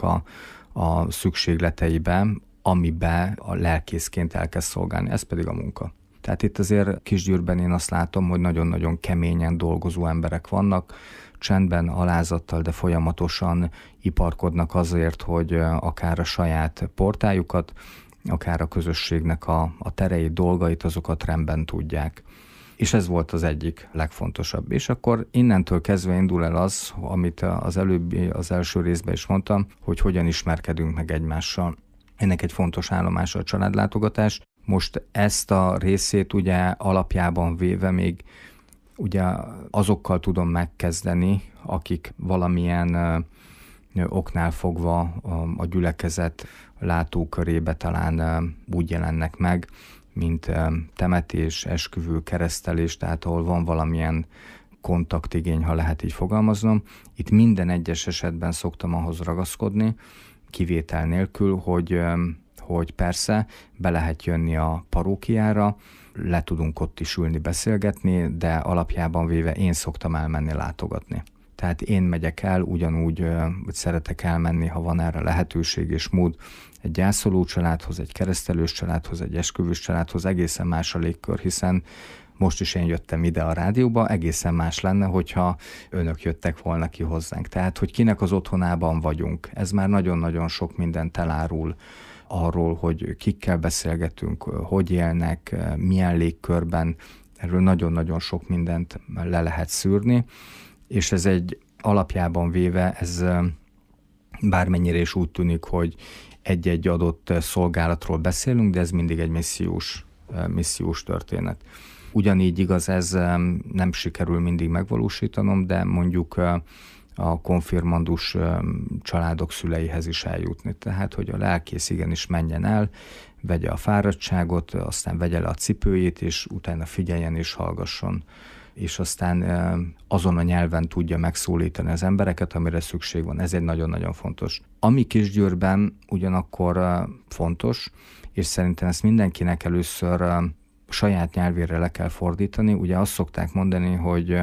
a szükségleteibe, amiben a lelkészként elkezd szolgálni. Ez pedig a munka. Tehát itt azért Kisgyőrben én azt látom, hogy nagyon-nagyon keményen dolgozó emberek vannak, csendben, alázattal, de folyamatosan iparkodnak azért, hogy akár a saját portájukat, akár a közösségnek a tereit, dolgait, azokat rendben tudják. És ez volt az egyik legfontosabb. És akkor innentől kezdve indul el az, amit az első részben is mondtam, hogy hogyan ismerkedünk meg egymással. Ennek egy fontos állomása a családlátogatás. Most ezt a részét ugye alapjában véve még ugye azokkal tudom megkezdeni, akik valamilyen oknál fogva a gyülekezet látókörébe talán úgy jelennek meg, mint temetés, esküvő, keresztelés, tehát ahol van valamilyen kontaktigény, ha lehet így fogalmaznom. Itt minden egyes esetben szoktam ahhoz ragaszkodni, kivétel nélkül, hogy persze be lehet jönni a parókiára, le tudunk ott is ülni, beszélgetni, de alapjában véve én szoktam elmenni látogatni. Tehát én megyek el ugyanúgy, hogy szeretek elmenni, ha van erre lehetőség és mód, egy gyászoló családhoz, egy keresztelős családhoz, egy esküvős családhoz, egészen más a légkör, hiszen most is én jöttem ide a rádióba, egészen más lenne, hogyha önök jöttek volna ki hozzánk. Tehát, hogy kinek az otthonában vagyunk, ez már nagyon-nagyon sok mindent elárul arról, hogy kikkel beszélgetünk, hogy élnek, milyen légkörben, erről nagyon-nagyon sok mindent le lehet szűrni, és ez egy alapjában véve, ez bármennyire is úgy tűnik, hogy egy-egy adott szolgálatról beszélünk, de ez mindig egy missziós történet. Ugyanígy igaz, ez nem sikerül mindig megvalósítanom, de mondjuk a konfirmandus családok szüleihez is eljutni. Tehát, hogy a lelkész igenis menjen el, vegye a fáradtságot, aztán vegye le a cipőjét, és utána figyeljen és hallgasson. És aztán azon a nyelven tudja megszólítani az embereket, amire szükség van. Ez egy nagyon-nagyon fontos. Ami Kisgyőrben ugyanakkor fontos, és szerintem ezt mindenkinek először saját nyelvére le kell fordítani. Ugye azt szokták mondani, hogy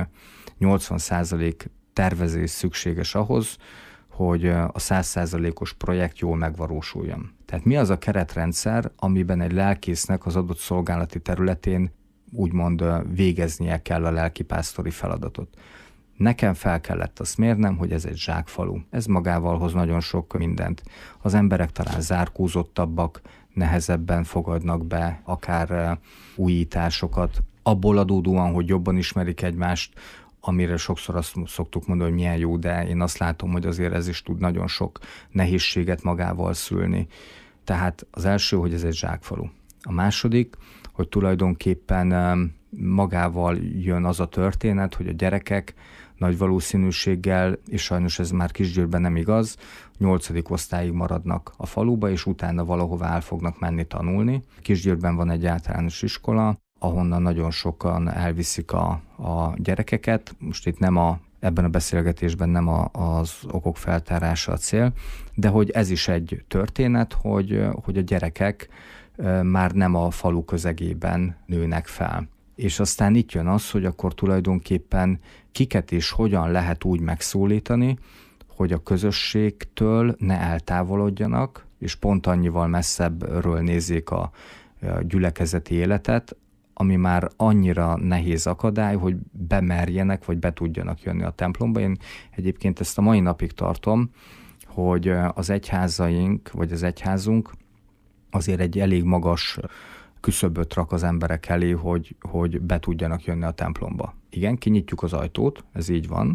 80% tervezés szükséges ahhoz, hogy a 100%-os projekt jól megvalósuljon. Tehát mi az a keretrendszer, amiben egy lelkésznek az adott szolgálati területén úgymond végeznie kell a lelkipásztori feladatot. Nekem fel kellett azt mérnem, hogy ez egy zsákfalu. Ez magával hoz nagyon sok mindent. Az emberek talán zárkózottabbak, nehezebben fogadnak be akár újításokat. Abból adódóan, hogy jobban ismerik egymást, amire sokszor azt szoktuk mondani, hogy milyen jó, de én azt látom, hogy azért ez is tud nagyon sok nehézséget magával szülni. Tehát az első, hogy ez egy zsákfalu. A második, hogy tulajdonképpen magával jön az a történet, hogy a gyerekek nagy valószínűséggel, és sajnos ez már Kisgyőrben nem igaz, 8. osztályig maradnak a faluba, és utána valahová el fognak menni tanulni. Kisgyőrben van egy általános iskola, ahonnan nagyon sokan elviszik a gyerekeket. Most itt ebben a beszélgetésben nem az okok feltárása a cél, de hogy ez is egy történet, hogy a gyerekek már nem a falu közegében nőnek fel. És aztán itt jön az, hogy akkor tulajdonképpen kiket és hogyan lehet úgy megszólítani, hogy a közösségtől ne eltávolodjanak, és pont annyival messzebbről nézzék a gyülekezeti életet, ami már annyira nehéz akadály, hogy bemerjenek, vagy be tudjanak jönni a templomba. Én egyébként ezt a mai napig tartom, hogy az egyházaink, vagy az egyházunk azért egy elég magas küszöböt rak az emberek elé, hogy be tudjanak jönni a templomba. Igen, kinyitjuk az ajtót, ez így van,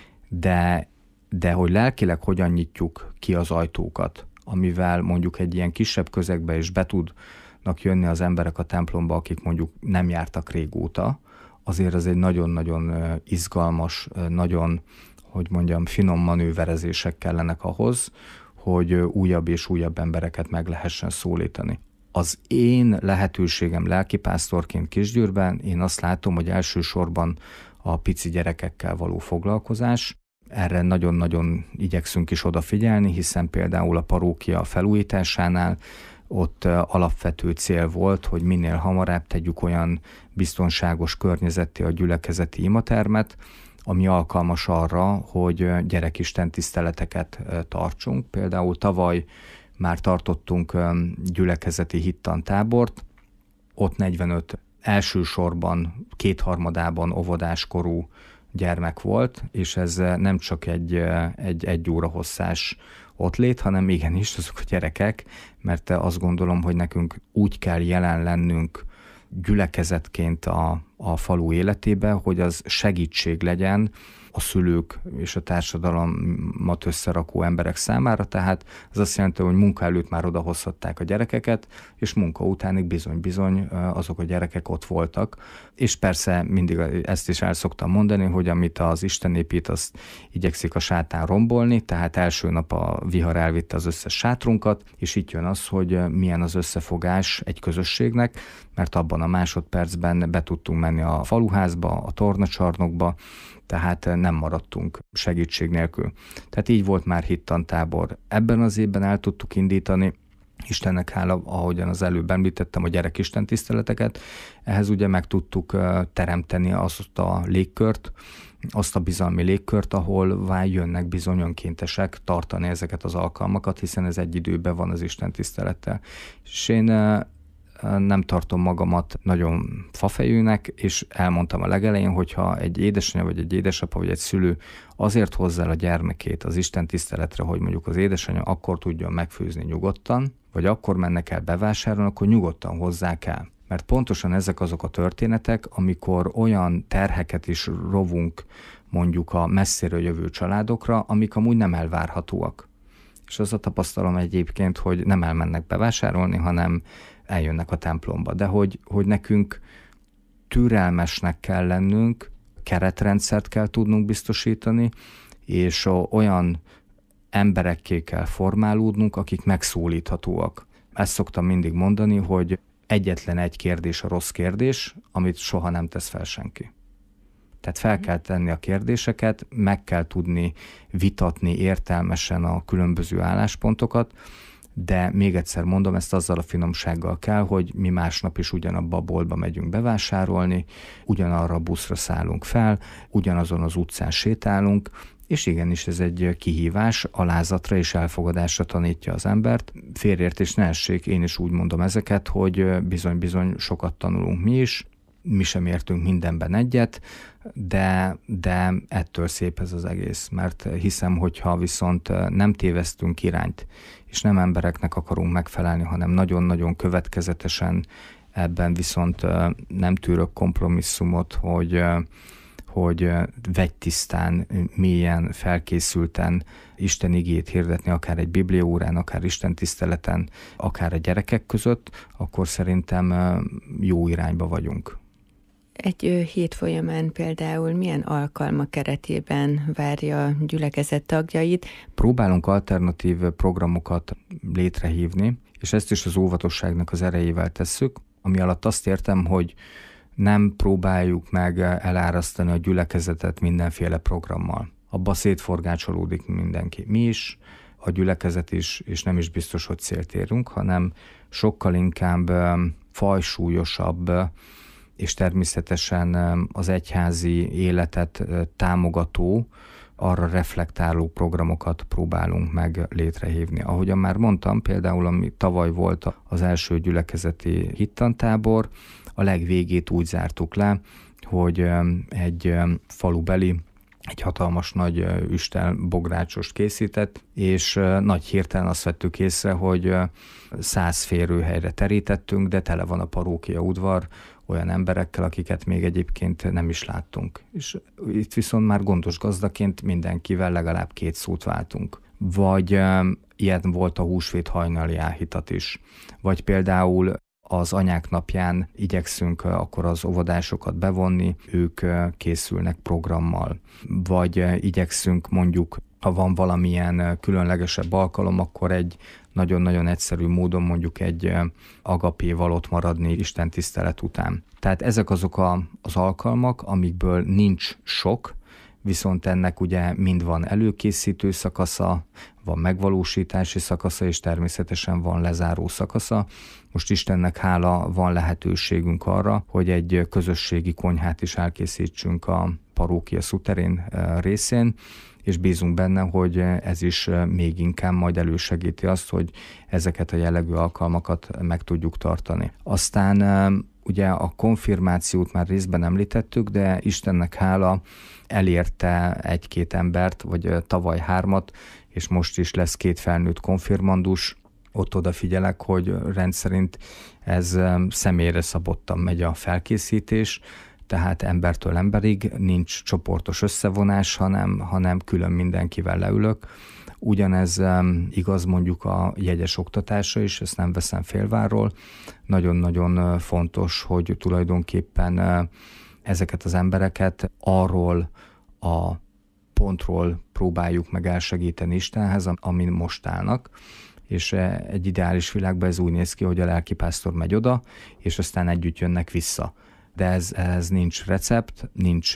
de hogy lelkileg hogyan nyitjuk ki az ajtókat, amivel mondjuk egy ilyen kisebb közegbe is be tudnak jönni az emberek a templomba, akik mondjuk nem jártak régóta, azért az egy nagyon-nagyon izgalmas, nagyon, hogy mondjam, finom manőverezések kellenek ahhoz, hogy újabb és újabb embereket meg lehessen szólítani. Az én lehetőségem lelkipásztorként Kisgyőrben, én azt látom, hogy elsősorban a pici gyerekekkel való foglalkozás. Erre nagyon-nagyon igyekszünk is odafigyelni, hiszen például a parókia felújításánál ott alapvető cél volt, hogy minél hamarabb tegyük olyan biztonságos környezetté a gyülekezeti imatermet, ami alkalmas arra, hogy gyerekistentiszteleteket tartsunk. Például tavaly már tartottunk gyülekezeti hittantábort, ott 45 elsősorban 2/3 óvodáskorú gyermek volt, és ez nem csak egy óra hosszás ottlét, hanem igenis azok a gyerekek, mert azt gondolom, hogy nekünk úgy kell jelen lennünk gyülekezetként a falu életébe, hogy az segítség legyen a szülők és a társadalmat összerakó emberek számára, tehát ez azt jelenti, hogy munka előtt már odahozhatták a gyerekeket, és munka utánig bizony-bizony azok a gyerekek ott voltak. És persze mindig ezt is el szoktam mondani, hogy amit az Isten épít, azt igyekszik a sátán rombolni, tehát első nap a vihar elvitte az összes sátrunkat, és itt jön az, hogy milyen az összefogás egy közösségnek, mert abban a másodpercben be tudtunk menni a faluházba, a tornacsarnokba, tehát nem maradtunk segítség nélkül. Tehát így volt már hittantábor. Ebben az évben el tudtuk indítani, Istennek hála, ahogyan az előbb említettem, a gyerekistentiszteleteket. Ehhez ugye meg tudtuk teremteni azt a légkört, azt a bizalmi légkört, ahol jönnek bizony önkéntesek tartani ezeket az alkalmakat, hiszen ez egy időben van az istentisztelettel. És én nem tartom magamat nagyon fafejűnek, és elmondtam a legelején, hogyha egy édesanyja, vagy egy édesapa, vagy egy szülő azért hozzá a gyermekét az istentiszteletre, hogy mondjuk az édesanyja akkor tudjon megfőzni nyugodtan, vagy akkor mennek el bevásárolni, akkor nyugodtan hozzák el. Mert pontosan ezek azok a történetek, amikor olyan terheket is rovunk mondjuk a messziről jövő családokra, amik amúgy nem elvárhatóak. És az a tapasztalom egyébként, hogy nem elmennek bevásárolni, hanem eljönnek a templomba. De hogy nekünk türelmesnek kell lennünk, keretrendszert kell tudnunk biztosítani, és olyan emberekké kell formálódnunk, akik megszólíthatóak. Ezt szoktam mindig mondani, hogy egyetlen egy kérdés a rossz kérdés, amit soha nem tesz fel senki. Tehát fel kell tenni a kérdéseket, meg kell tudni vitatni értelmesen a különböző álláspontokat, de még egyszer mondom, ezt azzal a finomsággal kell, hogy mi másnap is ugyanabba a boltba megyünk bevásárolni, ugyanarra a buszra szállunk fel, ugyanazon az utcán sétálunk, és igenis ez egy kihívás, alázatra és elfogadásra tanítja az embert. Félreértés ne essék, én is úgy mondom ezeket, hogy bizony-bizony sokat tanulunk mi is, mi sem értünk mindenben egyet, de ettől szép ez az egész, mert hiszem, hogyha viszont nem tévesztünk irányt, és nem embereknek akarunk megfelelni, hanem nagyon-nagyon következetesen ebben viszont nem tűrök kompromisszumot, hogy vegytisztán, mélyen, felkészülten Isten igét hirdetni, akár egy bibliaórán, akár istentiszteleten, akár a gyerekek között, akkor szerintem jó irányba vagyunk. Egy hét folyamán például milyen alkalmak keretében várja a gyülekezet tagjait? Próbálunk alternatív programokat létrehívni, és ezt is az óvatosságnak az erejével tesszük, ami alatt azt értem, hogy nem próbáljuk meg elárasztani a gyülekezetet mindenféle programmal. Abba szétforgácsolódik mindenki. Mi is, a gyülekezet is, és nem is biztos, hogy célt érünk, hanem sokkal inkább fajsúlyosabb, és természetesen az egyházi életet támogató, arra reflektáló programokat próbálunk meg létrehívni. Ahogyan már mondtam, például ami tavaly volt az első gyülekezeti hittantábor, a legvégét úgy zártuk le, hogy egy falubeli, egy hatalmas nagy üstelbográcsost készített, és nagy hirtelen azt vettük észre, hogy 100 férőhelyre terítettünk, de tele van a parókia udvar olyan emberekkel, akiket még egyébként nem is láttunk. És itt viszont már gondos gazdaként mindenkivel legalább 2 szót váltunk. Vagy ilyen volt a húsvét hajnali áhítat is. Vagy például az anyák napján igyekszünk akkor az óvodásokat bevonni, ők készülnek programmal. Vagy igyekszünk mondjuk, ha van valamilyen különlegesebb alkalom, akkor egy nagyon-nagyon egyszerű módon mondjuk egy agapéval ott maradni istentisztelet után. Tehát ezek azok az alkalmak, amikből nincs sok, viszont ennek ugye mind van előkészítő szakasza, van megvalósítási szakasza, és természetesen van lezáró szakasza. Most Istennek hála, van lehetőségünk arra, hogy egy közösségi konyhát is elkészítsünk a parókia szuterén részén, és bízunk benne, hogy ez is még inkább majd elősegíti azt, hogy ezeket a jellegű alkalmakat meg tudjuk tartani. Aztán ugye a konfirmációt már részben említettük, de Istennek hála elérte 1-2 embert, vagy tavaly 3, és most is lesz 2 felnőtt konfirmandus. Ott odafigyelek, hogy rendszerint ez személyre szabottan megy a felkészítés, tehát embertől emberig nincs csoportos összevonás, hanem külön mindenkivel leülök. Ugyanez igaz mondjuk a jegyes oktatásra is, ezt nem veszem félvárról. Nagyon-nagyon fontos, hogy tulajdonképpen ezeket az embereket arról a pontról próbáljuk meg elsegíteni Istenhez, amin most állnak. És egy ideális világban ez úgy néz ki, hogy a lelkipásztor megy oda, és aztán együtt jönnek vissza. De ez nincs recept, nincs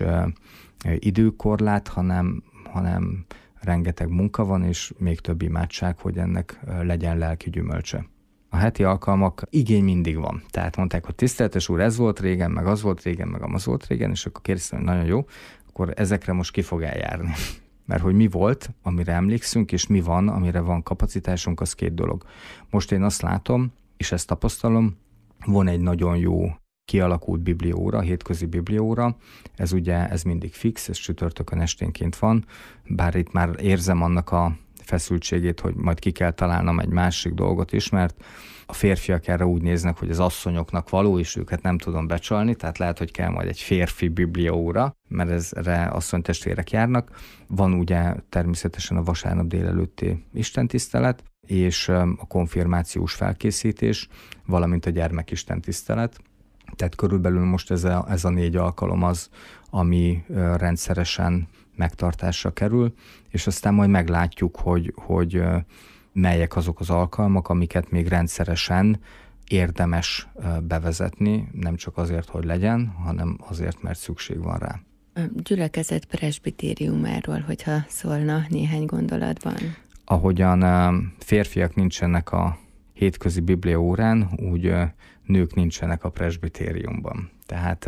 időkorlát, hanem rengeteg munka van, és még több imádság, hogy ennek legyen lelki gyümölcse. A heti alkalmak igény mindig van. Tehát mondták, hogy tiszteletes úr, ez volt régen, meg az volt régen, meg az volt régen, és akkor kérdeztem, hogy nagyon jó, akkor ezekre most ki fog eljárni. Mert hogy mi volt, amire emlékszünk, és mi van, amire van kapacitásunk, az 2 dolog. Most én azt látom, és ezt tapasztalom, van egy nagyon jó kialakult bibliaóra, hétközi bibliaóra, ez mindig fix, ez csütörtökön esténként van, bár itt már érzem annak a feszültségét, hogy majd ki kell találnom egy másik dolgot is, mert a férfiak erre úgy néznek, hogy az asszonyoknak való, és őket nem tudom becsalni, tehát lehet, hogy kell majd egy férfi bibliaóra, mert ezre asszonytestvérek járnak. Van ugye természetesen a vasárnap délelőtti istentisztelet, és a konfirmációs felkészítés, valamint a gyermekistentisztelet. Tehát körülbelül most ez a 4 alkalom az, ami rendszeresen megtartásra kerül, és aztán majd meglátjuk, hogy melyek azok az alkalmak, amiket még rendszeresen érdemes bevezetni, nem csak azért, hogy legyen, hanem azért, mert szükség van rá. A gyülekezet presbitériumáról, hogyha szólna néhány gondolatban. Ahogyan férfiak nincsenek a hétközi bibliaórán, úgy nők nincsenek a presbitériumban. Tehát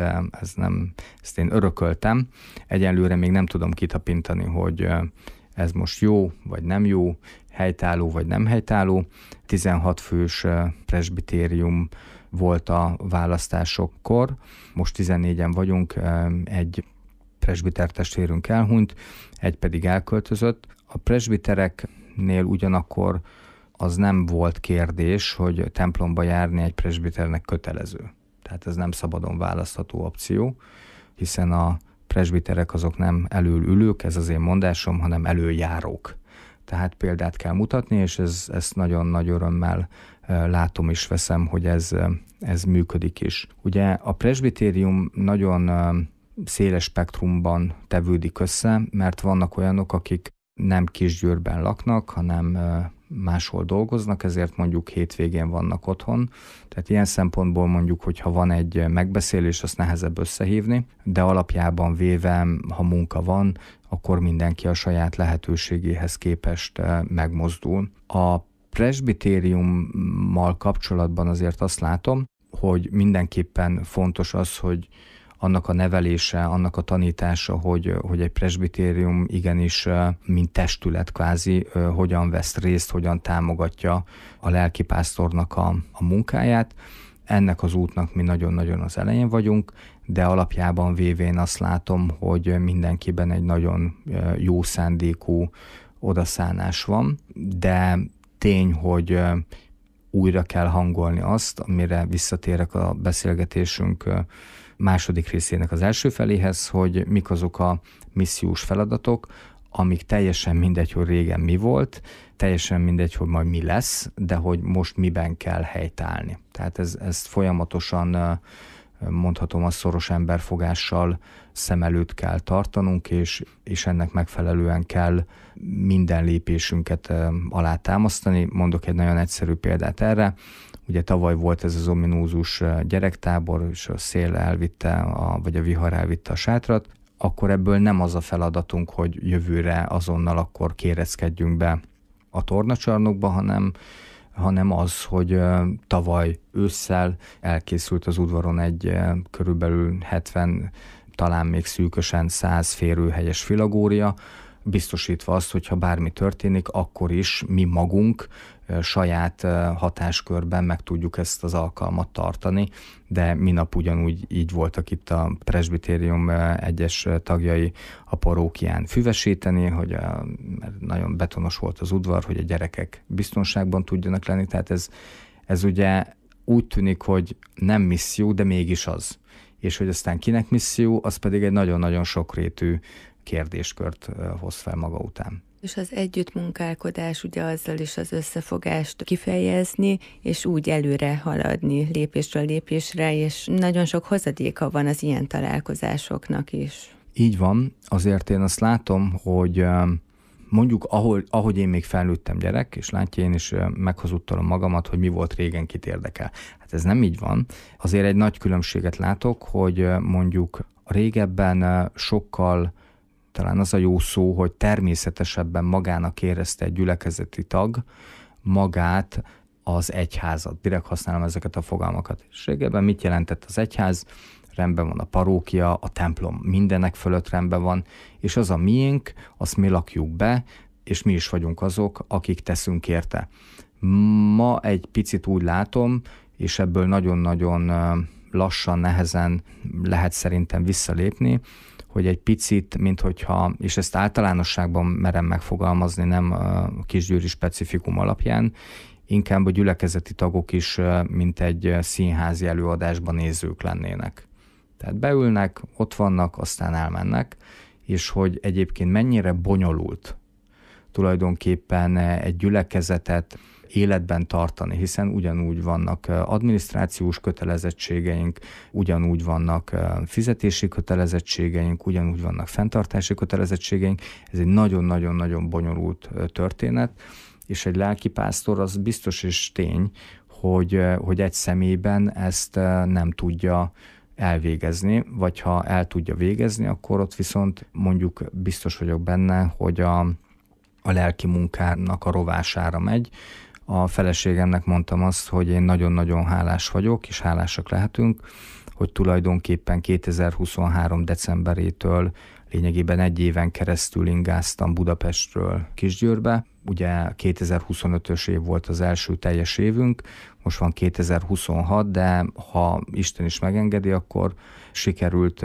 ezt én örököltem. Egyelőre még nem tudom kitapintani, hogy ez most jó, vagy nem jó, helytálló, vagy nem helytálló. 16 fős presbitérium volt a választásokkor. Most 14-en vagyunk, egy presbiter testvérünk elhunyt, egy pedig elköltözött. A presbitereknél ugyanakkor az nem volt kérdés, hogy templomba járni egy presbiternek kötelező. Tehát ez nem szabadon választható opció, hiszen a presbiterek azok nem elölülők, ez az én mondásom, hanem elöljárók. Tehát példát kell mutatni, és ezt nagyon nagy örömmel látom és veszem, hogy ez működik is. Ugye a presbitérium nagyon széles spektrumban tevődik össze, mert vannak olyanok, akik nem Kisgyőrben laknak, hanem máshol dolgoznak, ezért mondjuk hétvégén vannak otthon. Tehát ilyen szempontból mondjuk, hogyha van egy megbeszélés, azt nehezebb összehívni, de alapjában véve, ha munka van, akkor mindenki a saját lehetőségéhez képest megmozdul. A presbitériummal kapcsolatban azért azt látom, hogy mindenképpen fontos az, hogy annak a nevelése, annak a tanítása, hogy egy presbitérium igenis, mint testület kvázi, hogyan vesz részt, hogyan támogatja a lelkipásztornak a munkáját. Ennek az útnak mi nagyon-nagyon az elején vagyunk, de alapjában vévén azt látom, hogy mindenkiben egy nagyon jó szándékú odaszánás van, de tény, hogy újra kell hangolni azt, amire visszatérek a beszélgetésünk második részének az első feléhez, hogy mik azok a missziós feladatok, amik teljesen mindegy, hogy régen mi volt, teljesen mindegy, hogy majd mi lesz, de hogy most miben kell helytállni. Tehát ezt folyamatosan, mondhatom, a szoros emberfogással szem előtt kell tartanunk, és ennek megfelelően kell minden lépésünket alátámasztani. Mondok egy nagyon egyszerű példát erre. Ugye tavaly volt ez az ominózus gyerektábor, és a szél elvitte, vagy a vihar elvitte a sátrat, akkor ebből nem az a feladatunk, hogy jövőre azonnal akkor kéreckedjünk be a tornacsarnokba, hanem az, hogy tavaly ősszel elkészült az udvaron egy körülbelül 70, talán még szűkösen 100 férőhelyes filagória, biztosítva azt, hogyha bármi történik, akkor is mi magunk saját hatáskörben meg tudjuk ezt az alkalmat tartani, de minap ugyanúgy így voltak itt a presbitérium egyes tagjai a parókián füvesíteni, hogy nagyon betonos volt az udvar, hogy a gyerekek biztonságban tudjanak lenni, tehát ez ugye úgy tűnik, hogy nem misszió, de mégis az. És hogy aztán kinek misszió, az pedig egy nagyon-nagyon sokrétű kérdéskört hoz fel maga után. És az együttmunkálkodás ugye azzal is az összefogást kifejezni, és úgy előre haladni lépésről lépésre, és nagyon sok hozadéka van az ilyen találkozásoknak is. Így van, azért én azt látom, hogy mondjuk ahogy én még felnőttem gyerek, és látja, én is meghazudtalom magamat, hogy mi volt régen, kit érdekel. Hát ez nem így van. Azért egy nagy különbséget látok, hogy mondjuk régebben sokkal, talán az a jó szó, hogy természetesebben magának érezte egy gyülekezeti tag magát az egyházat. Direkt használom ezeket a fogalmakat. És régebben mit jelentett az egyház? Rendben van a parókia, a templom mindenek fölött rendben van, és az a miénk, azt mi lakjuk be, és mi is vagyunk azok, akik teszünk érte. Ma egy picit úgy látom, és ebből nagyon-nagyon lassan, nehezen lehet szerintem visszalépni, hogy egy picit, minthogyha, és ezt általánosságban merem megfogalmazni, nem a kisgyőri specifikum alapján, inkább a gyülekezeti tagok is, mint egy színházi előadásban nézők lennének. Tehát beülnek, ott vannak, aztán elmennek, és hogy egyébként mennyire bonyolult tulajdonképpen egy gyülekezetet életben tartani, hiszen ugyanúgy vannak adminisztrációs kötelezettségeink, ugyanúgy vannak fizetési kötelezettségeink, ugyanúgy vannak fenntartási kötelezettségeink. Ez egy nagyon-nagyon-nagyon bonyolult történet, és egy lelkipásztor az biztos és tény, hogy egy személyben ezt nem tudja elvégezni, vagy ha el tudja végezni, akkor ott viszont mondjuk biztos vagyok benne, hogy a lelki munkának a rovására megy. A feleségemnek mondtam azt, hogy én nagyon-nagyon hálás vagyok, és hálásak lehetünk, hogy tulajdonképpen 2023. decemberétől lényegében egy éven keresztül ingáztam Budapestről Kisgyőrbe. Ugye 2025-ös év volt az első teljes évünk, most van 2026, de ha Isten is megengedi, akkor sikerült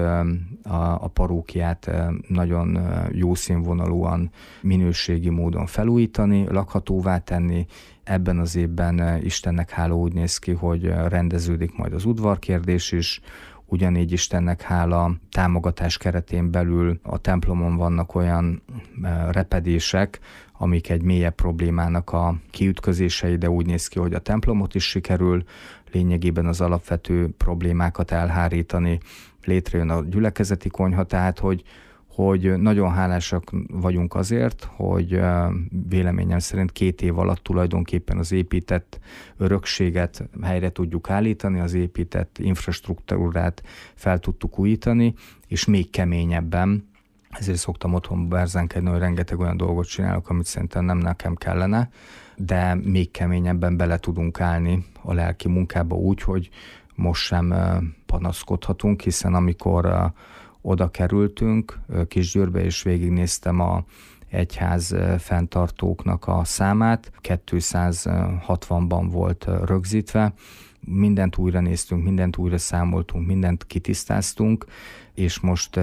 a parókiát nagyon jó színvonalúan, minőségi módon felújítani, lakhatóvá tenni. Ebben az évben Istennek hála úgy néz ki, hogy rendeződik majd az udvarkérdés is, ugyanígy Istennek hála támogatás keretén belül a templomon vannak olyan repedések, amik egy mélyebb problémának a kiütközései, de úgy néz ki, hogy a templomot is sikerül lényegében az alapvető problémákat elhárítani. Létrejön a gyülekezeti konyha, tehát hogy nagyon hálásak vagyunk azért, hogy véleményem szerint 2 év alatt tulajdonképpen az épített örökséget helyre tudjuk állítani, az épített infrastruktúrát fel tudtuk újítani, és még keményebben, ezért szoktam otthon berzenkedni, hogy rengeteg olyan dolgot csinálok, amit szerintem nem nekem kellene, de még keményebben bele tudunk állni a lelki munkába úgy, hogy most sem panaszkodhatunk, hiszen amikor oda kerültünk Kisgyőrbe, és végignéztem a egyház fenntartóknak a számát, 260-ban volt rögzítve, mindent újra néztünk, mindent újra számoltunk, mindent kitisztáztunk, és most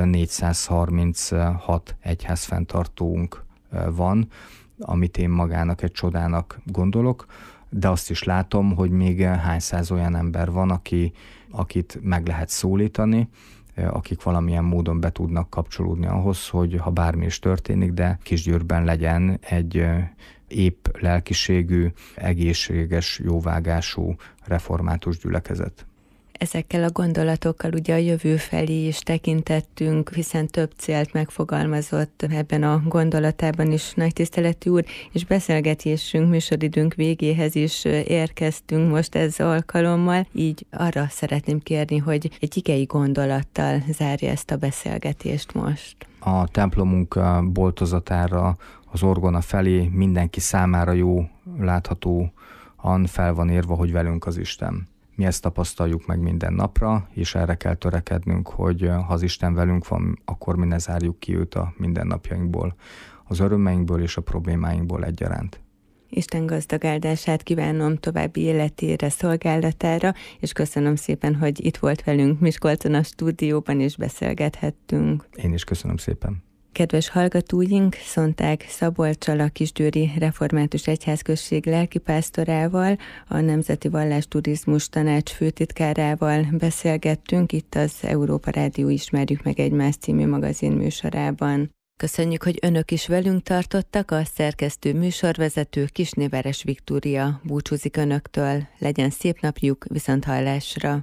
436 egyház fenntartónk van, amit én magának egy csodának gondolok, de azt is látom, hogy még hány száz olyan ember van, akit meg lehet szólítani, akik valamilyen módon be tudnak kapcsolódni ahhoz, hogy ha bármi is történik, de Kisgyőrben legyen egy épp lelkiségű, egészséges, jóvágású református gyülekezet. Ezekkel a gondolatokkal ugye a jövő felé is tekintettünk, hiszen több célt megfogalmazott ebben a gondolatában is Nagytiszteletű úr, és beszélgetésünk, műsoridőnk végéhez is érkeztünk most ez alkalommal, így arra szeretném kérni, hogy egy igei gondolattal zárja ezt a beszélgetést most. A templomunk boltozatára, az orgona felé mindenki számára jó láthatóan fel van írva, hogy velünk az Isten. Mi ezt tapasztaljuk meg minden napra, és erre kell törekednünk, hogy ha az Isten velünk van, akkor mi ne zárjuk ki őt a mindennapjainkból, az örömeinkből és a problémáinkból egyaránt. Isten gazdag áldását kívánom további életére, szolgálatára, és köszönöm szépen, hogy itt volt velünk Miskolcon a stúdióban, és beszélgethettünk. Én is köszönöm szépen. Kedves hallgatóink, Szonták Szabolccsal, a Kisgyőri Református Egyházközség lelkipásztorával, a Nemzeti Vallásturizmus Tanács főtitkárával beszélgettünk itt az Európa Rádió Ismerjük meg egymást című magazin műsorában. Köszönjük, hogy önök is velünk tartottak, a szerkesztő műsorvezető Kisnéveres Viktória búcsúzik önöktől. Legyen szép napjuk, viszonthallásra!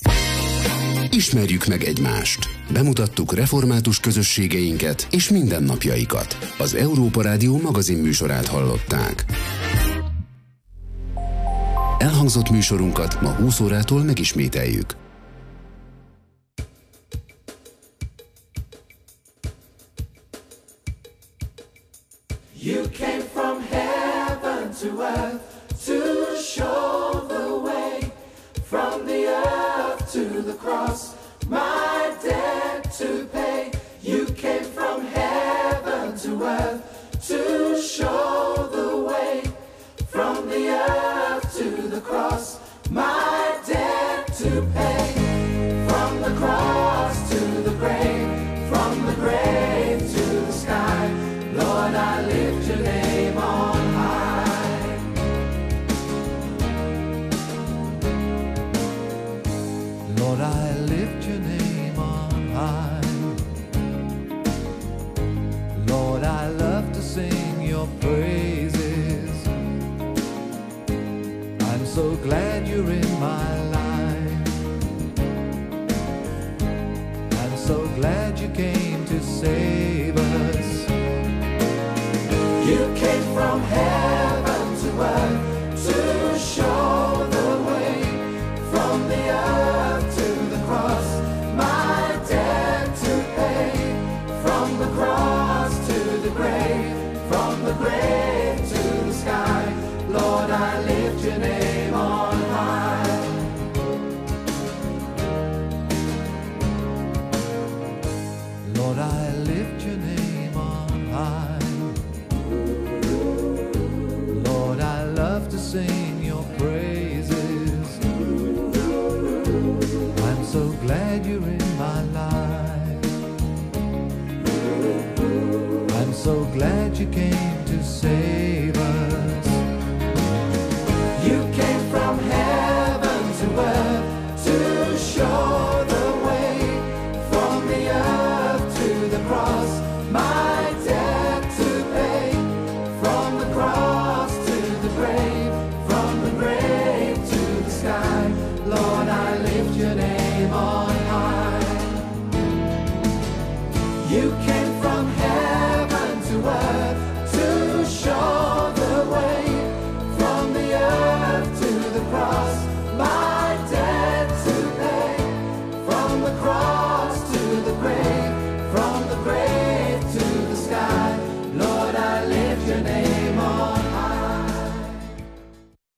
Ismerjük meg egymást. Bemutattuk református közösségeinket és mindennapjaikat. Az Európa Rádió magazin műsorát hallották. Elhangzott műsorunkat ma 20 órától megismételjük. You came from heaven to earth to show the way, from the earth to the cross, my debt to pay. You came from heaven to earth to show the way, from the earth to the cross, my debt to pay. From the cross to the grave, from the grave to the sky, Lord, I lift your name on high. Lord, I lift your name on high. Lord, I love to sing your praises. I'm so glad you're in my life. I'm so glad you came to save us. You came from heaven to earth to show the way, from the earth to the cross, my debt to pay. From the cross to the grave, from the grave to the sky, Lord, I lift your name on high. Lord, I lift your name on high. Sing your praises. I'm so glad you're in my life. I'm so glad you came to save